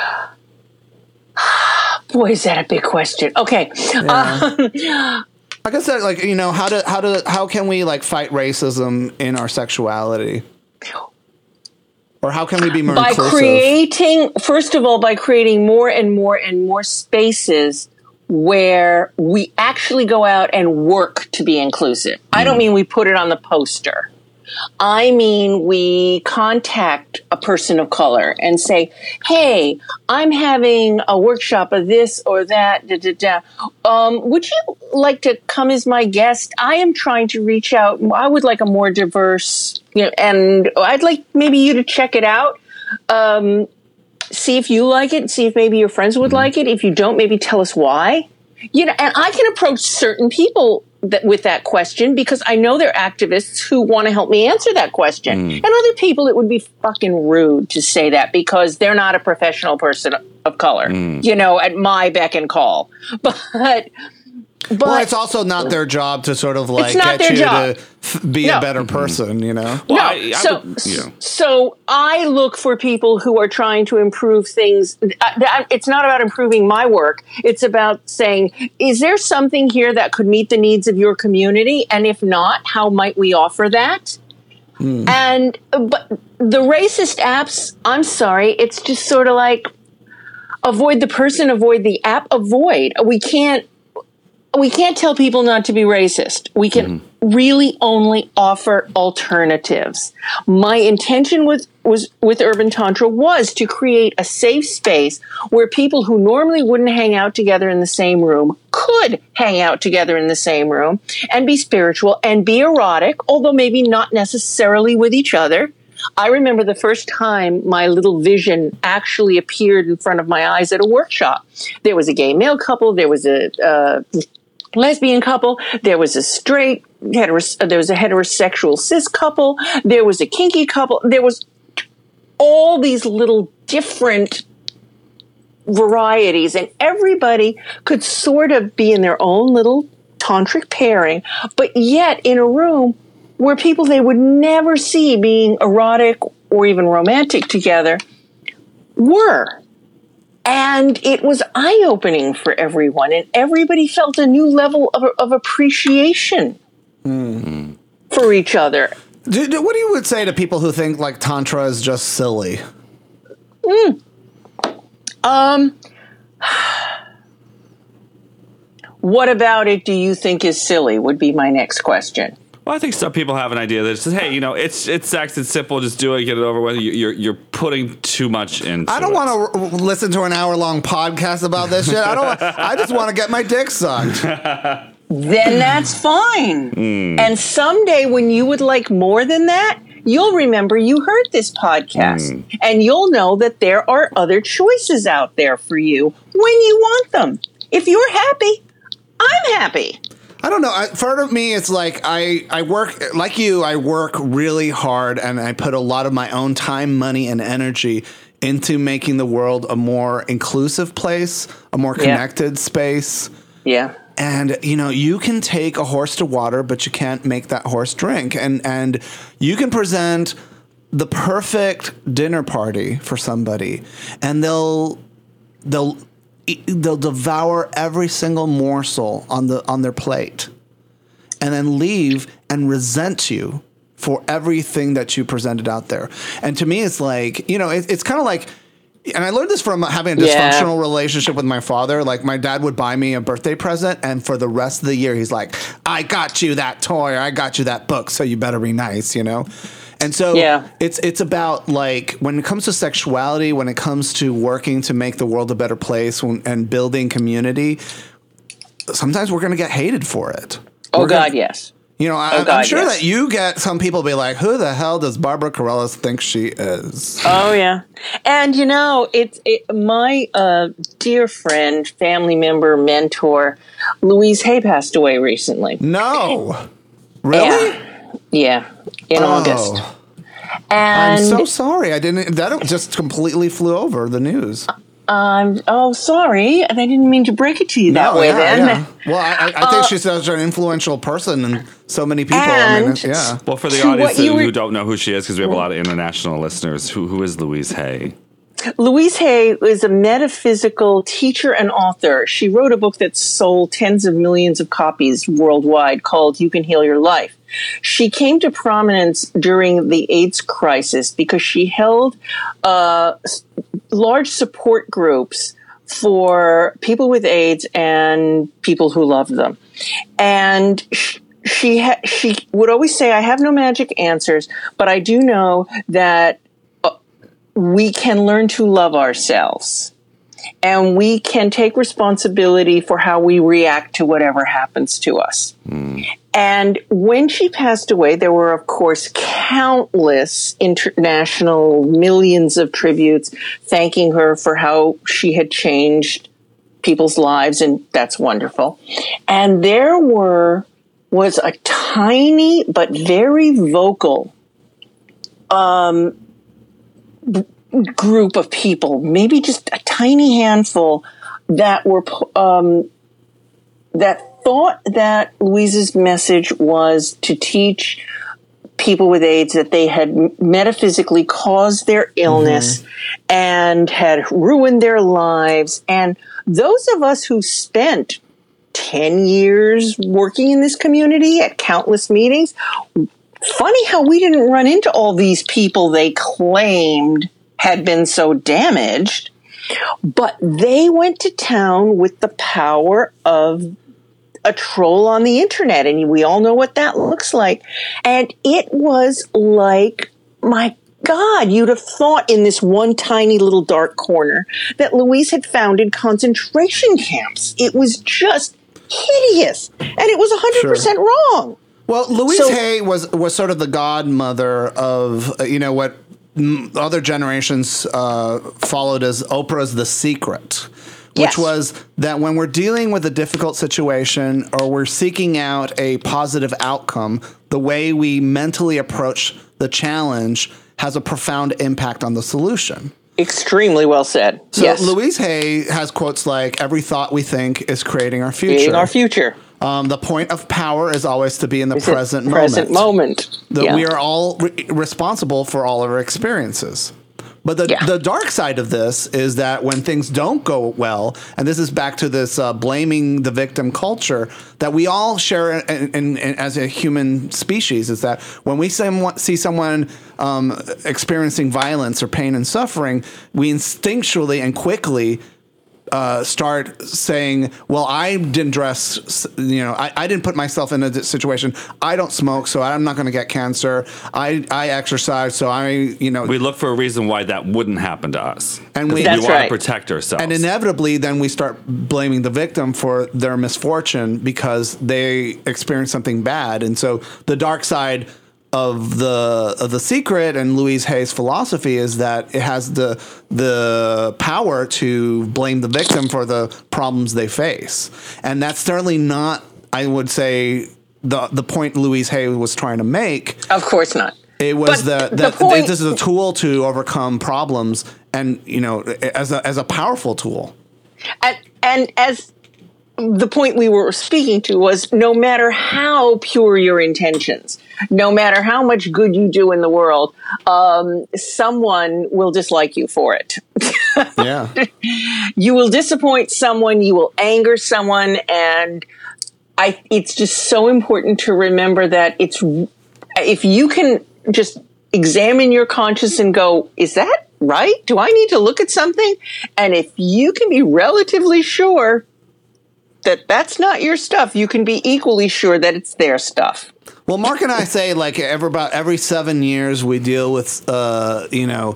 [SPEAKER 3] Boy, is that a big question. Okay.
[SPEAKER 1] Yeah. I guess that, like, how can we like fight racism in our sexuality? Or how can we be more inclusive?
[SPEAKER 3] First of all, by creating more and more and more spaces where we actually go out and work to be inclusive. I don't mean we put it on the poster. I mean, we contact a person of color and say, hey, I'm having a workshop of this or that. Would you like to come as my guest? I am trying to reach out. I would like a more diverse, and I'd like maybe you to check it out. See if you like it. See if maybe your friends would like it. If you don't, maybe tell us why. And I can approach certain people with that question because I know they're activists who want to help me answer that question. And other people, it would be fucking rude to say that because they're not a professional person of color, at my beck and call. But
[SPEAKER 1] well, it's also not their job to sort of like get you to be a better person,
[SPEAKER 2] Well,
[SPEAKER 3] So I look for people who are trying to improve things. It's not about improving my work. It's about saying, is there something here that could meet the needs of your community? And if not, how might we offer that? But the racist apps, I'm sorry, it's just sort of like avoid the person, avoid the app, avoid. We can't tell people not to be racist. We can really only offer alternatives. My intention with Urban Tantra was to create a safe space where people who normally wouldn't hang out together in the same room could hang out together in the same room and be spiritual and be erotic, although maybe not necessarily with each other. I remember the first time my little vision actually appeared in front of my eyes at a workshop. There was a gay male couple. There was a lesbian couple, there was a straight, there was a heterosexual cis couple, there was a kinky couple, there was all these little different varieties, and everybody could sort of be in their own little tantric pairing, but yet in a room where people they would never see being erotic or even romantic together were. And it was eye-opening for everyone, and everybody felt a new level of appreciation for each other.
[SPEAKER 1] What do you would say to people who think like Tantra is just silly?
[SPEAKER 3] What about it do you think is silly would be my next question.
[SPEAKER 2] Well, I think some people have an idea that says, "Hey, it's sex. It's simple. Just do it. Get it over with." You're putting too much into it.
[SPEAKER 1] I don't want to listen to an hour-long podcast about this shit. I just want to get my dick sucked.
[SPEAKER 3] Then that's fine. And someday, when you would like more than that, you'll remember you heard this podcast, and you'll know that there are other choices out there for you when you want them. If you're happy, I'm happy.
[SPEAKER 1] I don't know. For me, it's like I work like you. I work really hard, and I put a lot of my own time, money, and energy into making the world a more inclusive place, a more connected space.
[SPEAKER 3] Yeah.
[SPEAKER 1] And you can take a horse to water, but you can't make that horse drink. And you can present the perfect dinner party for somebody, and they'll devour every single morsel on their plate and then leave and resent you for everything that you presented out there. And to me, it's like, it's kind of like, and I learned this from having a dysfunctional relationship with my father. Like my dad would buy me a birthday present, and for the rest of the year, he's like, I got you that toy, or I got you that book, so you better be nice, And so it's about like when it comes to sexuality, when it comes to working to make the world a better place and building community, sometimes we're going to get hated for it.
[SPEAKER 3] Yes.
[SPEAKER 1] I'm sure that you get some people be like, who the hell does Barbara Carrellas think she is?
[SPEAKER 3] Oh, yeah. And, my dear friend, family member, mentor, Louise Hay passed away recently.
[SPEAKER 1] No. Really?
[SPEAKER 3] Yeah. In August. And
[SPEAKER 1] I'm so sorry. That just completely flew over the news.
[SPEAKER 3] Sorry. I didn't mean to break it to you that way then.
[SPEAKER 1] Yeah. Well, I think she's such an influential person and so many people.
[SPEAKER 2] Well, for the audience who don't know who she is, because we have a lot of international listeners, who is Louise Hay?
[SPEAKER 3] Louise Hay is a metaphysical teacher and author. She wrote a book that sold tens of millions of copies worldwide called You Can Heal Your Life. She came to prominence during the AIDS crisis because she held large support groups for people with AIDS and people who love them. And she would always say, I have no magic answers, but I do know that we can learn to love ourselves. And we can take responsibility for how we react to whatever happens to us. And when she passed away, there were, of course, countless international millions of tributes thanking her for how she had changed people's lives, and that's wonderful. And there was a tiny but very vocal group of people, maybe just a tiny handful, that were that thought that Louise's message was to teach people with AIDS that they had metaphysically caused their illness and had ruined their lives. And those of us who spent 10 years working in this community at countless meetings, funny how we didn't run into all these people they claimed had been so damaged, but they went to town with the power of a troll on the internet, and we all know what that looks like. And it was like, my God, you'd have thought in this one tiny little dark corner that Louise had founded concentration camps. It was just hideous, and it was 100% wrong.
[SPEAKER 1] Well, Louise Hay was sort of the godmother of, what other generations followed as Oprah's The Secret, which was that when we're dealing with a difficult situation or we're seeking out a positive outcome, the way we mentally approach the challenge has a profound impact on the solution.
[SPEAKER 3] Extremely well said.
[SPEAKER 1] So Louise Hay has quotes like, every thought we think is creating our future.
[SPEAKER 3] Creating our future.
[SPEAKER 1] The point of power is always to be in the present
[SPEAKER 3] moment.
[SPEAKER 1] We are all responsible for all of our experiences. But the dark side of this is that when things don't go well, and this is back to this blaming the victim culture that we all share in as a human species, is that when we see someone experiencing violence or pain and suffering, we instinctually and quickly start saying, well, I didn't dress, I didn't put myself in a situation. I don't smoke, so I'm not going to get cancer. I exercise, so we
[SPEAKER 2] look for a reason why that wouldn't happen to us.
[SPEAKER 1] And
[SPEAKER 2] we want to protect ourselves.
[SPEAKER 1] And inevitably, then we start blaming the victim for their misfortune because they experienced something bad. And so the dark side of the Secret and Louise Hay's philosophy is that it has the power to blame the victim for the problems they face. And that's certainly not, I would say, the point Louise Hay was trying to make.
[SPEAKER 3] Of course not.
[SPEAKER 1] It was that this is a tool to overcome problems, and as a powerful tool.
[SPEAKER 3] And as the point we were speaking to was, no matter how pure your intentions, no matter how much good you do in the world, someone will dislike you for it.
[SPEAKER 1] Yeah.
[SPEAKER 3] You will disappoint someone, you will anger someone, and it's just so important to remember that if you can just examine your conscience and go, is that right? Do I need to look at something? And if you can be relatively sure that that's not your stuff, you can be equally sure that it's their stuff.
[SPEAKER 1] Well, Mark and I say about every 7 years we deal with a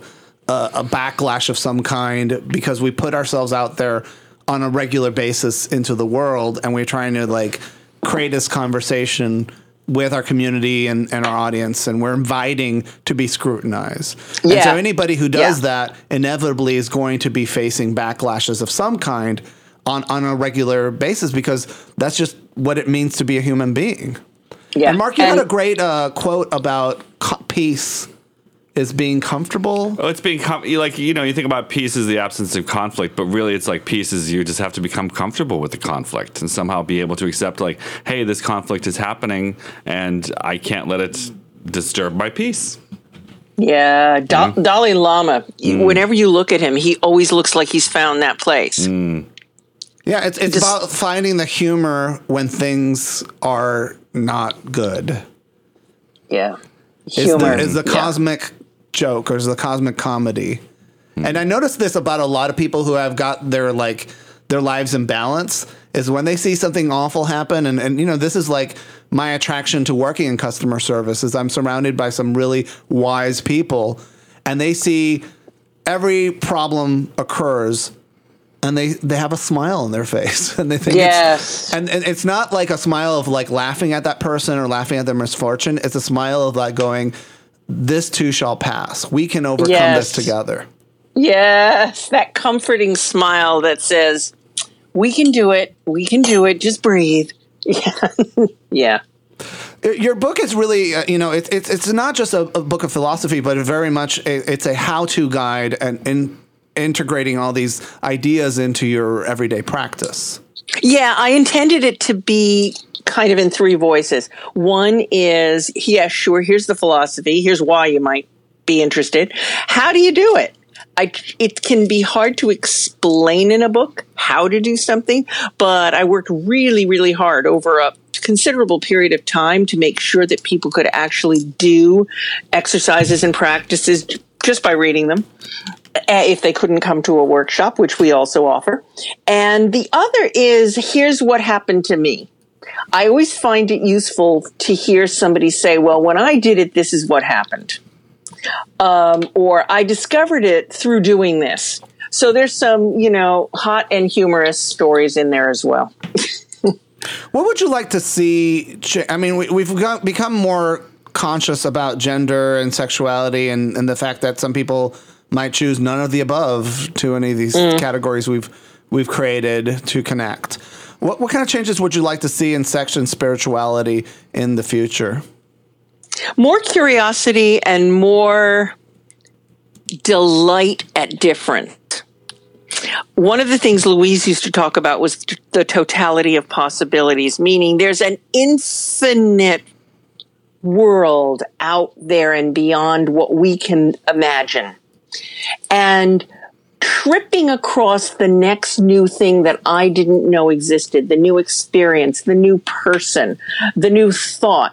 [SPEAKER 1] backlash of some kind because we put ourselves out there on a regular basis into the world, and we're trying to create this conversation with our community and our audience, and we're inviting to be scrutinized. Yeah. And so anybody who does that inevitably is going to be facing backlashes of some kind on a regular basis, because that's just what it means to be a human being. Yeah. And Mark, you had a great quote about peace is being comfortable.
[SPEAKER 2] Oh, it's being you think about peace as the absence of conflict, but really it's like peace is you just have to become comfortable with the conflict and somehow be able to accept hey, this conflict is happening and I can't let it disturb my peace.
[SPEAKER 3] Yeah, Dalai Lama, whenever you look at him, he always looks like he's found that place.
[SPEAKER 1] Yeah, it's about finding the humor when things are not good.
[SPEAKER 3] Yeah. Humor.
[SPEAKER 1] Is the cosmic joke, or is the cosmic comedy. And I noticed this about a lot of people who have got their lives in balance is when they see something awful happen. And this is like my attraction to working in customer service is I'm surrounded by some really wise people, and they see every problem occurs and they have a smile on their face and they think and it's not like a smile of like laughing at that person or laughing at their misfortune. It's a smile of like going, this too shall pass. We can overcome this together.
[SPEAKER 3] Yes. That comforting smile that says, we can do it. We can do it. Just breathe. Yeah. Yeah.
[SPEAKER 1] Your book is really, it's not just a book of philosophy, but very much it's a how-to guide and integrating all these ideas into your everyday practice.
[SPEAKER 3] Yeah, I intended it to be kind of in three voices. One is, yeah, sure, here's the philosophy. Here's why you might be interested. How do you do it? It can be hard to explain in a book how to do something, but I worked really, really hard over a considerable period of time to make sure that people could actually do exercises and practices just by reading them, if they couldn't come to a workshop, which we also offer. And the other is, here's what happened to me. I always find it useful to hear somebody say, well, when I did it, this is what happened. Or I discovered it through doing this. So there's some, hot and humorous stories in there as well.
[SPEAKER 1] What would you like to see? I mean, we've become more conscious about gender and sexuality and the fact that some people might choose none of the above to any of these categories we've created to connect. What kind of changes would you like to see in sex and spirituality in the future?
[SPEAKER 3] More curiosity and more delight at different. One of the things Louise used to talk about was the totality of possibilities, meaning there's an infinite world out there and beyond what we can imagine. And tripping across the next new thing that I didn't know existed, the new experience, the new person, the new thought.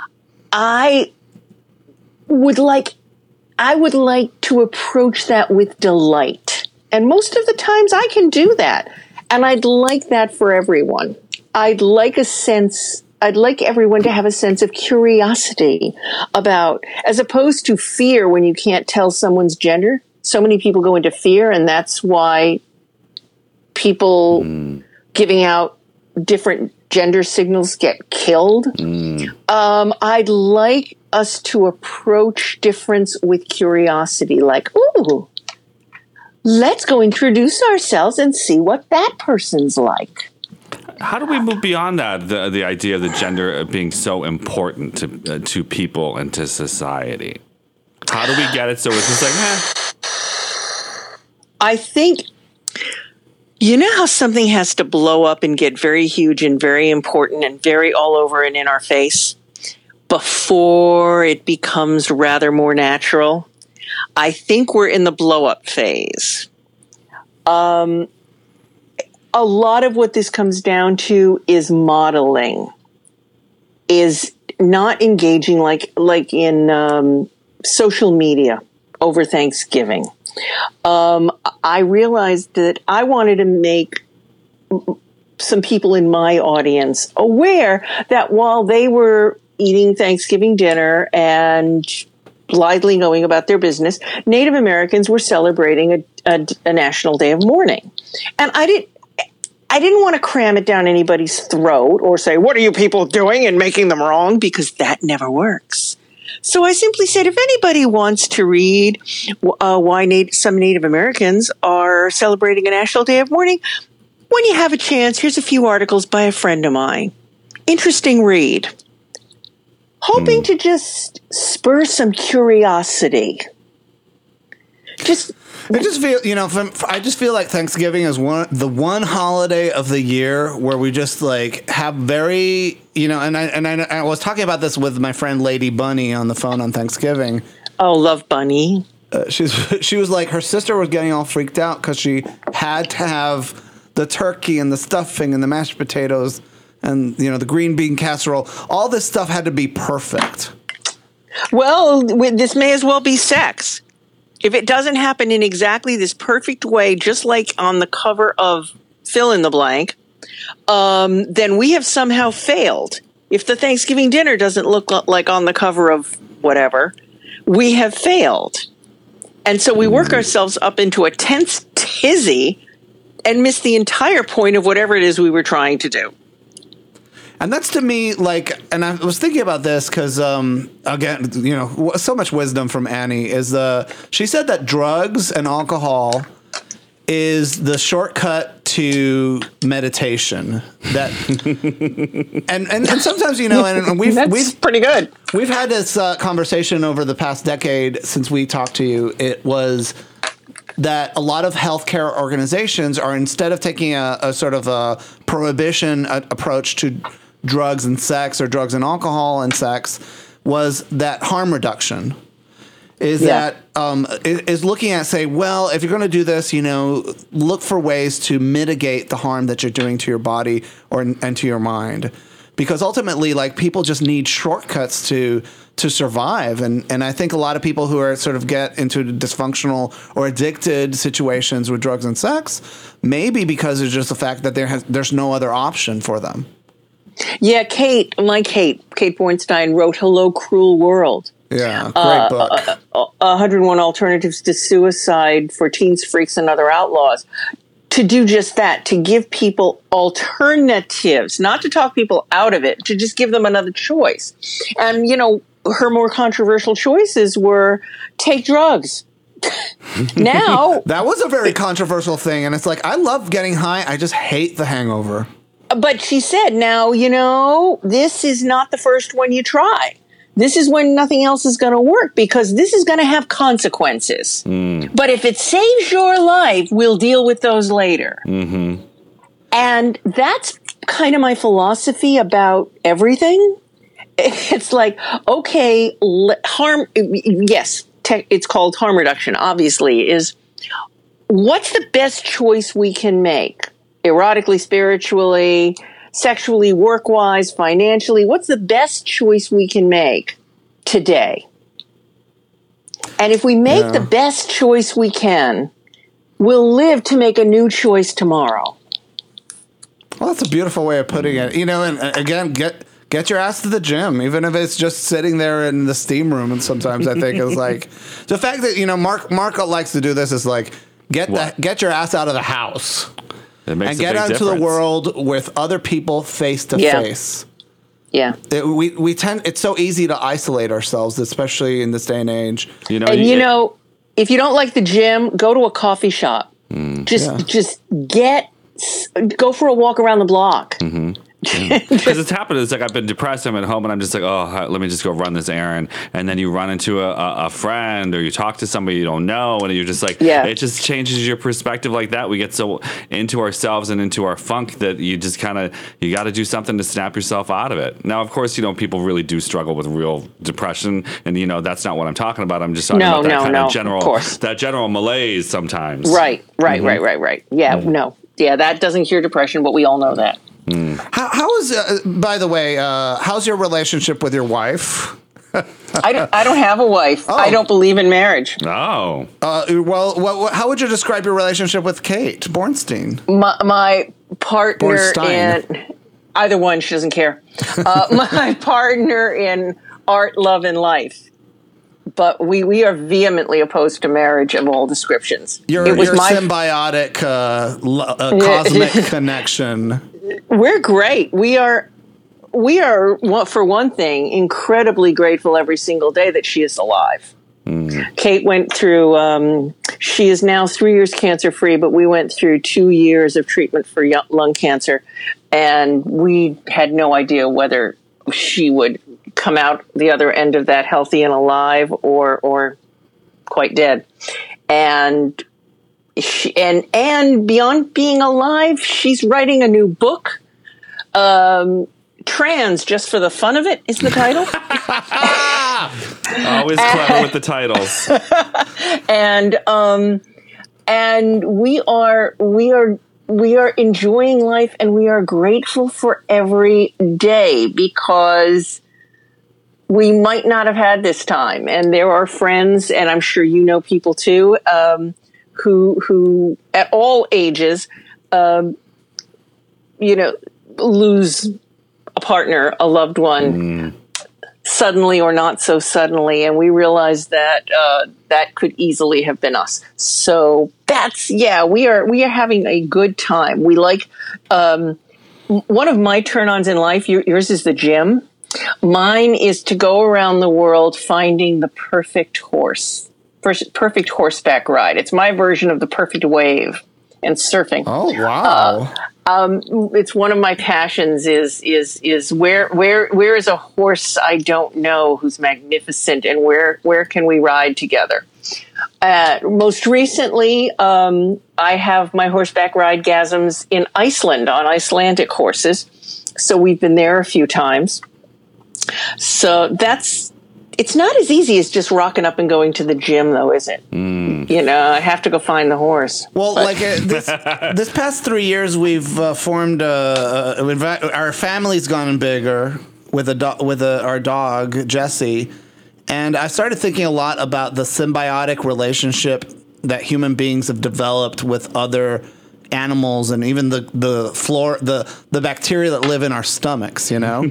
[SPEAKER 3] I would like to approach that with delight. And most of the times I can do that. And I'd like that for everyone. I'd like everyone to have a sense of curiosity about, as opposed to fear when you can't tell someone's gender. So many people go into fear, and that's why people giving out different gender signals get killed. I'd like us to approach difference with curiosity, like, ooh, let's go introduce ourselves and see what that person's like.
[SPEAKER 2] How do we move beyond that, the idea of the gender being so important to people and to society? How do we get it so it's just like,
[SPEAKER 3] I think, you know how something has to blow up and get very huge and very important and very all over and in our face before it becomes rather more natural? I think we're in the blow-up phase. A lot of what this comes down to is modeling, is not engaging like in social media over Thanksgiving. I realized that I wanted to make some people in my audience aware that while they were eating Thanksgiving dinner and blithely going about their business, Native Americans were celebrating a National Day of Mourning. And I didn't want to cram it down anybody's throat or say, what are you people doing, and making them wrong, because that never works. So I simply said, if anybody wants to read why some Native Americans are celebrating a National Day of Mourning, when you have a chance, here's a few articles by a friend of mine. Interesting read. Hoping to just spur some curiosity.
[SPEAKER 1] I just feel like Thanksgiving is the one holiday of the year where we just like have very, and I was talking about this with my friend Lady Bunny on the phone on Thanksgiving.
[SPEAKER 3] Oh, love Bunny.
[SPEAKER 1] She was like, her sister was getting all freaked out because she had to have the turkey and the stuffing and the mashed potatoes and, the green bean casserole. All this stuff had to be perfect.
[SPEAKER 3] Well, this may as well be sex. if it doesn't happen in exactly this perfect way, just like on the cover of fill in the blank, then we have somehow failed. If the Thanksgiving dinner doesn't look like on the cover of whatever, we have failed. And so we work ourselves up into a tense tizzy and miss the entire point of whatever it is we were trying to do.
[SPEAKER 1] And that's to me like, and I was thinking about this because, again, you know, so much wisdom from Annie is she said that drugs and alcohol is the shortcut to meditation. That and sometimes, you know, and we've
[SPEAKER 3] pretty good.
[SPEAKER 1] We've had this conversation over the past decade since we talked to you. It was that a lot of healthcare organizations are, instead of taking a sort of a prohibition approach to drugs and sex, or drugs and alcohol and sex, was that harm reduction. That is looking at, say, well, if you're going to do this, you know, look for ways to mitigate the harm that you're doing to your body and to your mind. Because ultimately, like, people just need shortcuts to survive. And I think a lot of people who are sort of get into dysfunctional or addicted situations with drugs and sex, maybe because it's just the fact that there's no other option for them.
[SPEAKER 3] Yeah, Kate Bornstein wrote Hello, Cruel World.
[SPEAKER 1] Yeah, great book.
[SPEAKER 3] 101 Alternatives to Suicide for Teens, Freaks, and Other Outlaws. To do just that, to give people alternatives, not to talk people out of it, to just give them another choice. And, you know, her more controversial choices were take drugs. Now...
[SPEAKER 1] That was a very controversial thing. And it's like, I love getting high. I just hate the hangover.
[SPEAKER 3] But she said, now, you know, this is not the first one you try. This is when nothing else is going to work, because this is going to have consequences. But if it saves your life, we'll deal with those later. Mm-hmm. And that's kind of my philosophy about everything. It's like, okay, harm, yes, it's called harm reduction, obviously, is what's the best choice we can make? Erotically, spiritually, sexually, work-wise, financially, what's the best choice we can make today? And if we make the best choice we can, we'll live to make a new choice tomorrow.
[SPEAKER 1] Well, that's a beautiful way of putting it. You know, and again, get your ass to the gym, even if it's just sitting there in the steam room. And sometimes I think it's like the fact that, you know, Mark likes to do this is like get your ass out of the house. And get out into the world with other people face to face. Yeah. It's so easy to isolate ourselves, especially in this day and age.
[SPEAKER 3] You know, if you don't like the gym, go to a coffee shop. Just go for a walk around the block.
[SPEAKER 2] Mm-hmm. Because it's happened. It's like I've been depressed. I'm at home and I'm just like, oh, let me just go run this errand. And then you run into a friend, or you talk to somebody you don't know, and you're just like, it just changes your perspective like that. We get so into ourselves and into our funk that you just you got to do something to snap yourself out of it. Now, of course, you know, people really do struggle with real depression, and you know that's not what I'm talking about. I'm just talking about that kind of general malaise sometimes.
[SPEAKER 3] Right. Yeah, that doesn't cure depression, but we all know that.
[SPEAKER 1] How is, by the way, how's your relationship with your wife?
[SPEAKER 3] I don't have a wife. I don't believe in marriage.
[SPEAKER 2] Oh.
[SPEAKER 1] Well, how would you describe your relationship with Kate Bornstein?
[SPEAKER 3] My partner in either one, she doesn't care. My partner in art, love, and life. But we are vehemently opposed to marriage of all descriptions.
[SPEAKER 1] Your symbiotic cosmic connection.
[SPEAKER 3] We're great. We are, for one thing, incredibly grateful every single day that she is alive. Kate went through, she is now 3 years cancer-free, but we went through 2 years of treatment for lung cancer, and we had no idea whether she would come out the other end of that healthy and alive or quite dead. And she, and beyond being alive, she's writing a new book. Trans, Just for the Fun of It is the title.
[SPEAKER 2] Always clever with the titles.
[SPEAKER 3] And we are enjoying life, and we are grateful for every day, because we might not have had this time. And there are friends, and I'm sure you know people too, who at all ages, lose a partner, a loved one, suddenly or not so suddenly. And we realized that that could easily have been us. So we are having a good time. We like, one of my turn-ons in life, yours is the gym. Mine is to go around the world finding the perfect perfect horseback ride. It's my version of the perfect wave and surfing.
[SPEAKER 1] Oh, wow.
[SPEAKER 3] It's one of my passions is where is a horse I don't know who's magnificent, and where can we ride together? Most recently, I have my horseback ride gasms in Iceland on Icelandic horses. So we've been there a few times. So it's not as easy as just rocking up and going to the gym, though, is it? I have to go find the horse.
[SPEAKER 4] Well, this past 3 years, we've formed our family's gotten bigger with our dog Jessie, and I started thinking a lot about the symbiotic relationship that human beings have developed with other animals, and even the bacteria that live in our stomachs,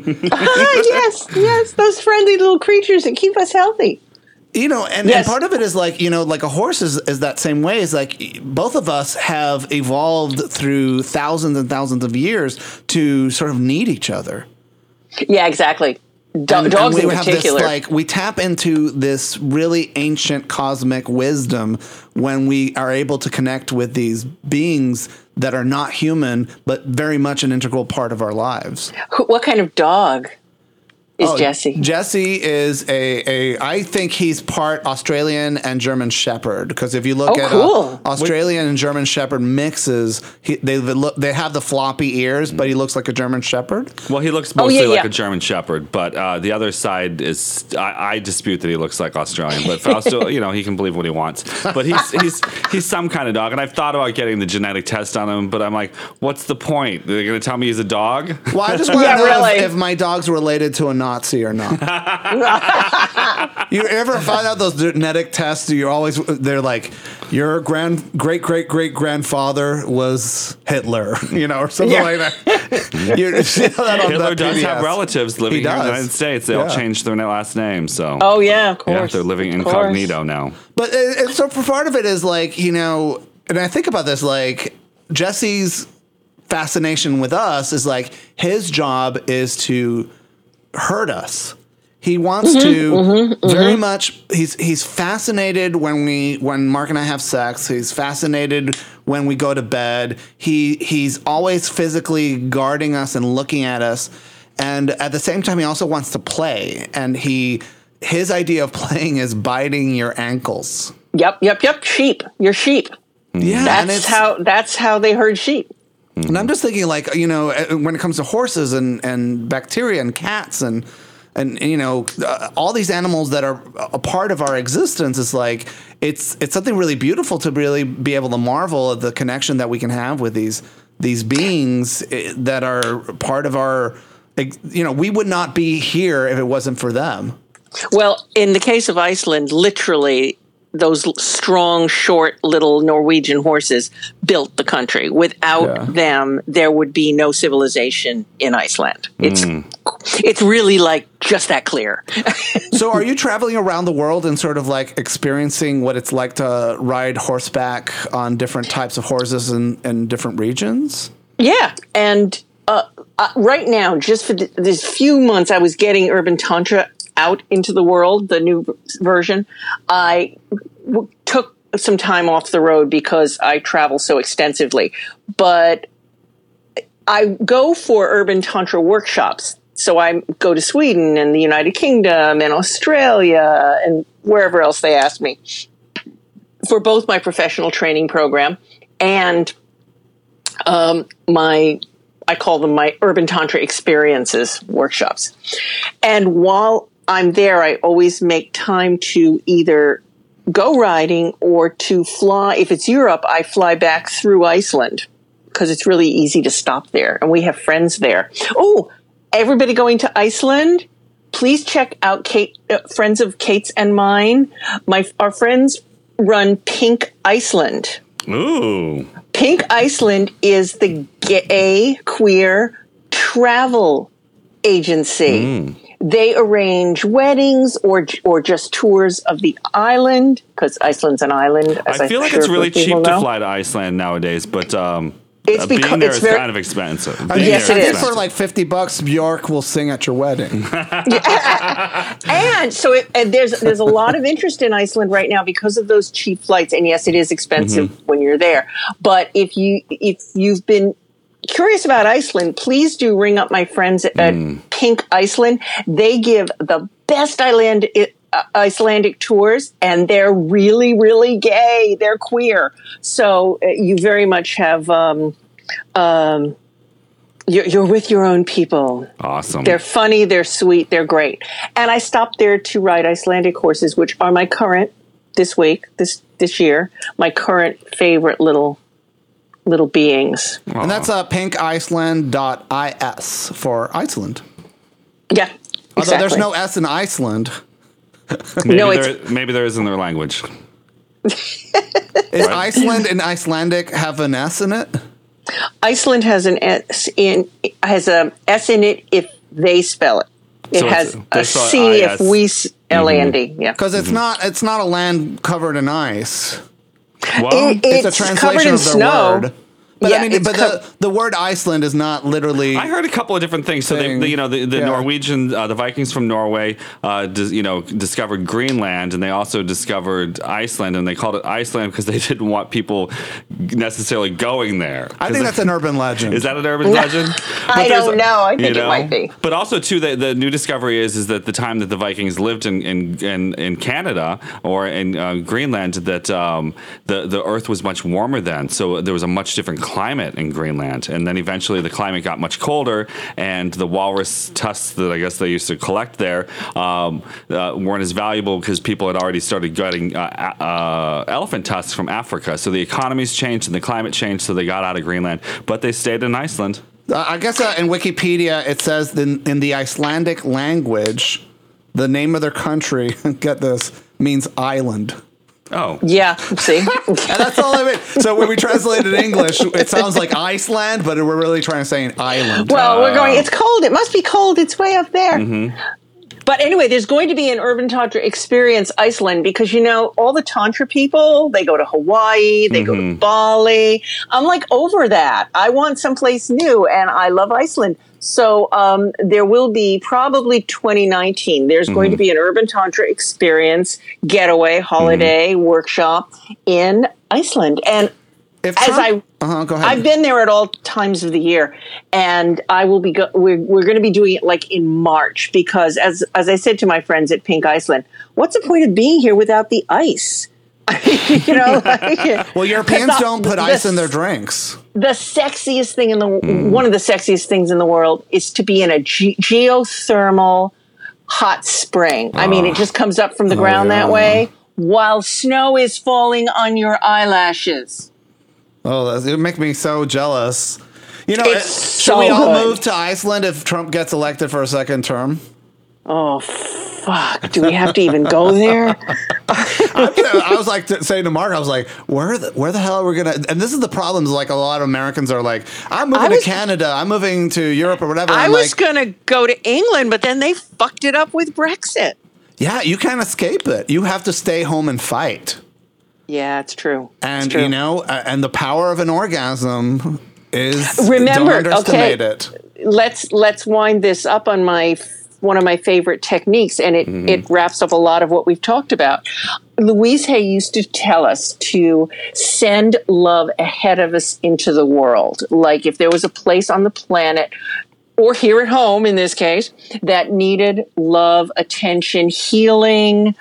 [SPEAKER 3] Yes, those friendly little creatures that keep us healthy.
[SPEAKER 4] And part of it is like a horse is that same way. Is like both of us have evolved through thousands and thousands of years to sort of need each other.
[SPEAKER 3] Yeah, exactly. Dogs in particular.
[SPEAKER 4] We tap into this really ancient cosmic wisdom when we are able to connect with these beings that are not human, but very much an integral part of our lives.
[SPEAKER 3] What kind of dog is Jessie?
[SPEAKER 4] Jessie is I think he's part Australian and German Shepherd, because if you look at Australian and German Shepherd mixes, they have the floppy ears, but he looks like a German Shepherd.
[SPEAKER 2] Well, he looks mostly like a German Shepherd, but the other side is I dispute that he looks like Australian. But Fausto, he can believe what he wants. But he's some kind of dog, and I've thought about getting the genetic test on him, but I'm like, what's the point? They're going to tell me he's a dog?
[SPEAKER 4] Well, I just want to know if my dog's related to a Nazi or not. You ever find out those genetic tests? They're like, your great grandfather was Hitler, or something like that.
[SPEAKER 2] Hitler does have relatives living here in the United States. They all changed their last name. So
[SPEAKER 3] of course.
[SPEAKER 2] Yeah, they're living incognito now.
[SPEAKER 4] But so for part of it is like, and I think about this, like Jesse's fascination with us is like his job is to hurt us. He wants to very much. He's fascinated when Mark and I have sex. He's fascinated when we go to bed. He's always physically guarding us and looking at us. And at the same time, he also wants to play. And his idea of playing is biting your ankles.
[SPEAKER 3] Yep. Sheep. You're sheep.
[SPEAKER 4] Yeah,
[SPEAKER 3] that's how they herd sheep.
[SPEAKER 4] And I'm just thinking, like, when it comes to horses and bacteria and cats and all these animals that are a part of our existence, is like it's something really beautiful to really be able to marvel at the connection that we can have with these beings that are part of our. We would not be here if it wasn't for them.
[SPEAKER 3] Well, in the case of Iceland, literally, those strong, short, little Norwegian horses built the country. Without them, there would be no civilization in Iceland. It's really like just that clear.
[SPEAKER 4] So are you traveling around the world and sort of like experiencing what it's like to ride horseback on different types of horses in different regions?
[SPEAKER 3] Yeah. And right now, just for this few months, I was getting Urban Tantra out into the world, the new version. I took some time off the road because I travel so extensively, but I go for Urban Tantra workshops. So I go to Sweden and the United Kingdom and Australia and wherever else they ask me for both my professional training program and I call them my Urban Tantra experiences workshops. And while I'm there, I always make time to either go riding or to fly. If it's Europe, I fly back through Iceland because it's really easy to stop there. And we have friends there. Oh, everybody going to Iceland? please check out friends of Kate's and mine. Our friends run Pink Iceland.
[SPEAKER 2] Ooh.
[SPEAKER 3] Pink Iceland is the gay queer travel agency. They arrange weddings or just tours of the island, because Iceland's an island.
[SPEAKER 2] I feel like it's really cheap to fly to Iceland nowadays, but being there is kind of expensive.
[SPEAKER 3] Yes, it is.
[SPEAKER 4] For like $50, Bjork will sing at your wedding.
[SPEAKER 3] And so there's a lot of interest in Iceland right now because of those cheap flights. And yes, it is expensive when you're there. But if you've been curious about Iceland, please do ring up my friends at Pink Iceland. They give the best Icelandic tours, and they're really, really gay. They're queer. So you very much have, you're with your own people.
[SPEAKER 2] Awesome.
[SPEAKER 3] They're funny, they're sweet, they're great. And I stopped there to ride Icelandic horses, which are my current, this year, my current favorite little beings.
[SPEAKER 4] Aww. And that's pinkiceland.is for Iceland.
[SPEAKER 3] Yeah, exactly.
[SPEAKER 4] Although there's no S in Iceland.
[SPEAKER 2] Maybe there is in their language.
[SPEAKER 4] Is Iceland and Icelandic have an S in it?
[SPEAKER 3] Iceland has a S in it if they spell it. It
[SPEAKER 2] So
[SPEAKER 3] has
[SPEAKER 2] they
[SPEAKER 3] a
[SPEAKER 2] spell it
[SPEAKER 3] C
[SPEAKER 2] IS.
[SPEAKER 3] if we LAND. Yeah,
[SPEAKER 4] Because it's not a land covered in ice.
[SPEAKER 2] Well,
[SPEAKER 3] It's
[SPEAKER 4] a translation
[SPEAKER 3] covered in
[SPEAKER 4] of the
[SPEAKER 3] snow.
[SPEAKER 4] word. But
[SPEAKER 3] Yeah,
[SPEAKER 4] I mean,
[SPEAKER 3] it's
[SPEAKER 4] the word Iceland is not literally.
[SPEAKER 2] I heard a couple of different things. So the Norwegian, the Vikings from Norway, discovered Greenland, and they also discovered Iceland, and they called it Iceland because they didn't want people necessarily going there.
[SPEAKER 4] I think that's an urban legend.
[SPEAKER 2] Is that an urban legend?
[SPEAKER 3] I don't know. I think it might be.
[SPEAKER 2] But also, too, the new discovery is that the time that the Vikings lived in Canada or in Greenland, that the Earth was much warmer then, so there was a much different climate in Greenland, and then eventually the climate got much colder, and the walrus tusks that I guess they used to collect there weren't as valuable because people had already started getting elephant tusks from Africa. So the economies changed and the climate changed, so they got out of Greenland, but they stayed in Iceland.
[SPEAKER 4] I guess in Wikipedia it says in the Icelandic language, the name of their country, get this, means island.
[SPEAKER 2] Oh.
[SPEAKER 3] Yeah, see?
[SPEAKER 4] And that's all I mean. So when we translate it in English, it sounds like Iceland, but we're really trying to say an island.
[SPEAKER 3] Well, we're going, it's cold. It must be cold. It's way up there. But anyway, there's going to be an Urban Tantra Experience Iceland because, all the Tantra people, they go to Hawaii, they go to Bali. I'm like over that. I want someplace new, and I love Iceland. So there will be probably 2019. There's going to be an Urban Tantra Experience getaway holiday workshop in Iceland. And go ahead. I've been there at all times of the year, and I will be. We're going to be doing it like in March because, as I said to my friends at Pink Iceland, what's the point of being here without the ice?
[SPEAKER 4] Well, Europeans don't put ice in their drinks.
[SPEAKER 3] The sexiest thing one of the sexiest things in the world is to be in a geothermal hot spring. I mean, it just comes up from the ground that way while snow is falling on your eyelashes.
[SPEAKER 4] Oh, it makes me so jealous.
[SPEAKER 3] Should
[SPEAKER 4] we all move to Iceland if Trump gets elected for a second term?
[SPEAKER 3] Oh, fuck. Do we have to even go there?
[SPEAKER 4] I was like saying to Mark, I was like, where the hell are we going to? And this is the problem. Like a lot of Americans are like, I'm moving to Canada. I'm moving to Europe or whatever.
[SPEAKER 3] I was going to go to England, but then they fucked it up with Brexit.
[SPEAKER 4] Yeah, you can't escape it. You have to stay home and fight.
[SPEAKER 3] Yeah, it's true.
[SPEAKER 4] And, and the power of an orgasm is, don't underestimate it.
[SPEAKER 3] Let's wind this up on one of my favorite techniques, and it wraps up a lot of what we've talked about. Louise Hay used to tell us to send love ahead of us into the world. Like if there was a place on the planet, or here at home in this case, that needed love, attention, healing,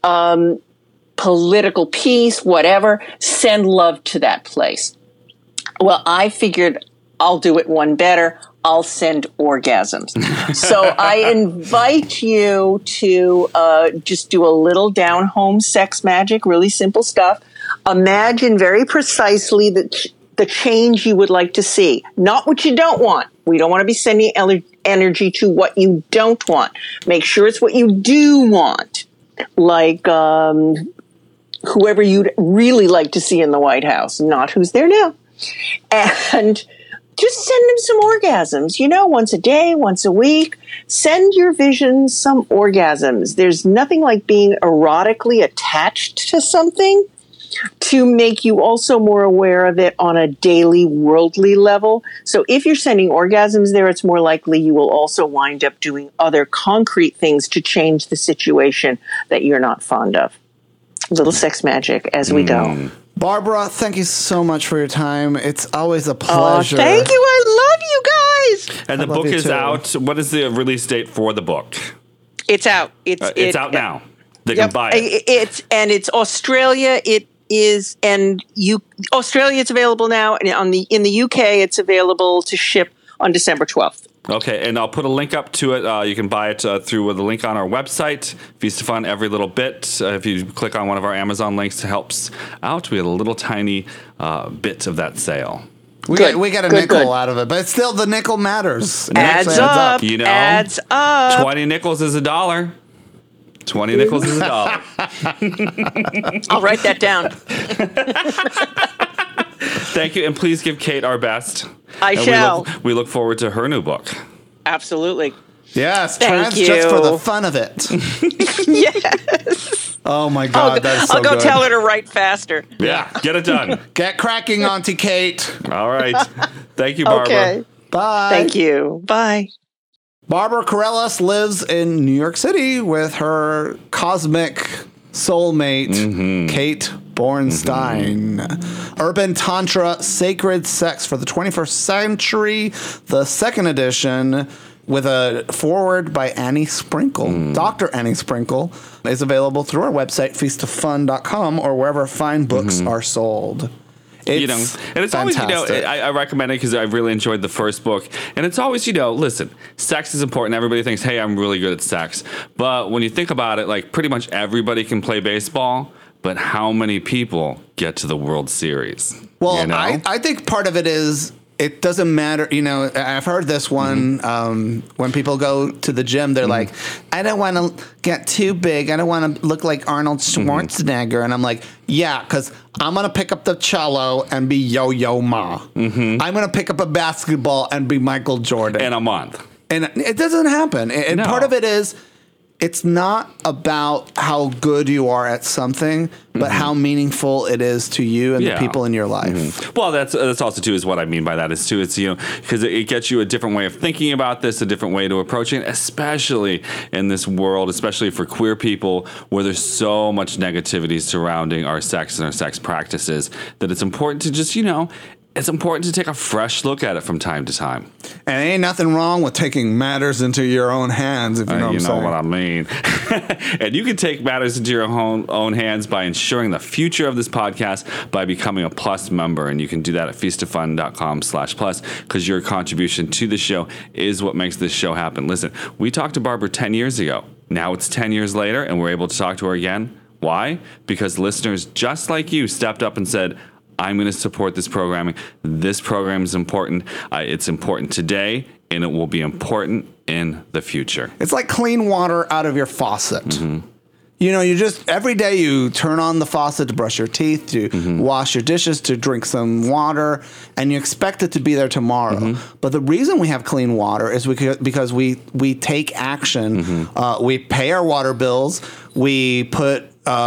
[SPEAKER 3] political peace, whatever, send love to that place. Well, I figured I'll do it one better. I'll send orgasms. So I invite you to just do a little down-home sex magic, really simple stuff. Imagine very precisely that the change you would like to see, not what you don't want. We don't want to be sending energy to what you don't want. Make sure it's what you do want, like whoever you'd really like to see in the White House, not who's there now. And just send them some orgasms, once a day, once a week. Send your visions some orgasms. There's nothing like being erotically attached to something to make you also more aware of it on a daily worldly level. So if you're sending orgasms there, it's more likely you will also wind up doing other concrete things to change the situation that you're not fond of. Little sex magic as we go.
[SPEAKER 4] Barbara, thank you so much for your time. It's always a pleasure.
[SPEAKER 3] Oh, thank you. I love you guys.
[SPEAKER 2] And the book is out. What is the release date for the book?
[SPEAKER 3] It's out.
[SPEAKER 2] It's out now. They can buy it.
[SPEAKER 3] It's Australia. Australia. It's available now, and in the UK, it's available to ship on December 12th.
[SPEAKER 2] Okay, and I'll put a link up to it. You can buy it through the link on our website, Feast to Fun every little bit. If you click on one of our Amazon links, it helps out. We get a little tiny bit of that sale.
[SPEAKER 4] We got a nickel out of it, but still the nickel matters.
[SPEAKER 3] Adds up. Adds up.
[SPEAKER 2] 20 nickels is $1. 20 nickels is $1.
[SPEAKER 3] I'll write that down.
[SPEAKER 2] Thank you, and please give Kate our best.
[SPEAKER 3] I shall.
[SPEAKER 2] We look forward to her new book.
[SPEAKER 3] Absolutely.
[SPEAKER 4] Yes,
[SPEAKER 3] Thank you.
[SPEAKER 4] just for the fun of it.
[SPEAKER 3] Yes.
[SPEAKER 4] Oh my God, that is so
[SPEAKER 3] I'll go
[SPEAKER 4] good.
[SPEAKER 3] tell her to write faster.
[SPEAKER 2] Yeah, get it done.
[SPEAKER 4] Get cracking, Auntie Kate.
[SPEAKER 2] All right. Thank you, Barbara.
[SPEAKER 3] Okay.
[SPEAKER 4] Bye.
[SPEAKER 3] Thank you. Bye.
[SPEAKER 4] Barbara Carrellas lives in New York City with her cosmic soulmate, Kate Bornstein. Urban Tantra, Sacred Sex for the 21st Century, the second edition, with a foreword by Annie Sprinkle. Dr. Annie Sprinkle is available through our website, feastoffun.com, or wherever fine books are sold. It's
[SPEAKER 2] and it's
[SPEAKER 4] fantastic.
[SPEAKER 2] always, I recommend it because I really enjoyed the first book. And it's always, listen, sex is important. Everybody thinks, hey, I'm really good at sex. But when you think about it, like pretty much everybody can play baseball, but how many people get to the World Series?
[SPEAKER 4] Well, I think part of it is it doesn't matter. I've heard this one when people go to the gym, they're like, I don't want to get too big. I don't want to look like Arnold Schwarzenegger. And I'm like, yeah, because I'm going to pick up the cello and be Yo-Yo Ma. I'm going to pick up a basketball and be Michael Jordan.
[SPEAKER 2] In a month.
[SPEAKER 4] And it doesn't happen. And part of it is, it's not about how good you are at something, but how meaningful it is to you and the people in your life.
[SPEAKER 2] Well, that's also too is what I mean by that is too. It's because it gets you a different way of thinking about this, a different way to approach it, especially in this world, especially for queer people, where there's so much negativity surrounding our sex and our sex practices that it's important to just it's important to take a fresh look at it from time to time.
[SPEAKER 4] And ain't nothing wrong with taking matters into your own hands, if you know what I'm saying.
[SPEAKER 2] You know what I mean. And you can take matters into your own hands by ensuring the future of this podcast by becoming a Plus member. And you can do that at feastoffun.com/plus because your contribution to the show is what makes this show happen. Listen, we talked to Barbara 10 years ago. Now it's 10 years later, and we're able to talk to her again. Why? Because listeners just like you stepped up and said, I'm going to support this programming. This program is important. It's important today, and it will be important in the future.
[SPEAKER 4] It's like clean water out of your faucet. You just, every day you turn on the faucet to brush your teeth, to wash your dishes, to drink some water, and you expect it to be there tomorrow. But the reason we have clean water is because we take action. We pay our water bills. We put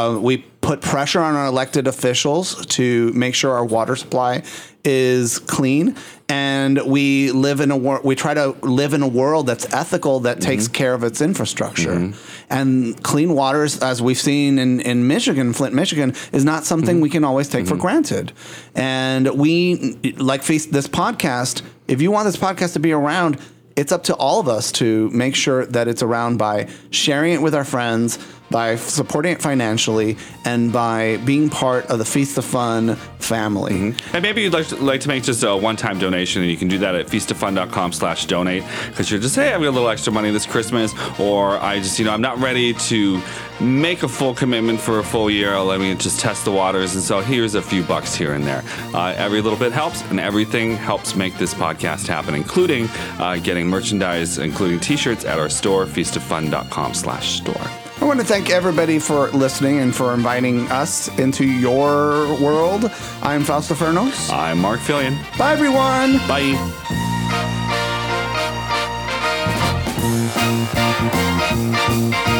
[SPEAKER 4] pressure on our elected officials to make sure our water supply is clean, and we try to live in a world that's ethical, that takes care of its infrastructure. And clean water, as we've seen in Michigan, Flint, Michigan, is not something we can always take for granted. And we, like this podcast, if you want this podcast to be around, it's up to all of us to make sure that it's around by sharing it with our friends, by supporting it financially and by being part of the Feast of Fun family.
[SPEAKER 2] And maybe you'd like to make just a one-time donation, and you can do that at feastofun.com/donate, because you're just, hey, I've got a little extra money this Christmas, or I just, I'm not ready to make a full commitment for a full year. Let me just test the waters. And so here's a few bucks here and there. Every little bit helps, and everything helps make this podcast happen, including getting merchandise, including t-shirts at our store, feastoffun.com/store.
[SPEAKER 4] I want to thank everybody for listening and for inviting us into your world. I'm Fausto Fernos.
[SPEAKER 2] I'm Mark Fillion.
[SPEAKER 4] Bye, everyone.
[SPEAKER 2] Bye.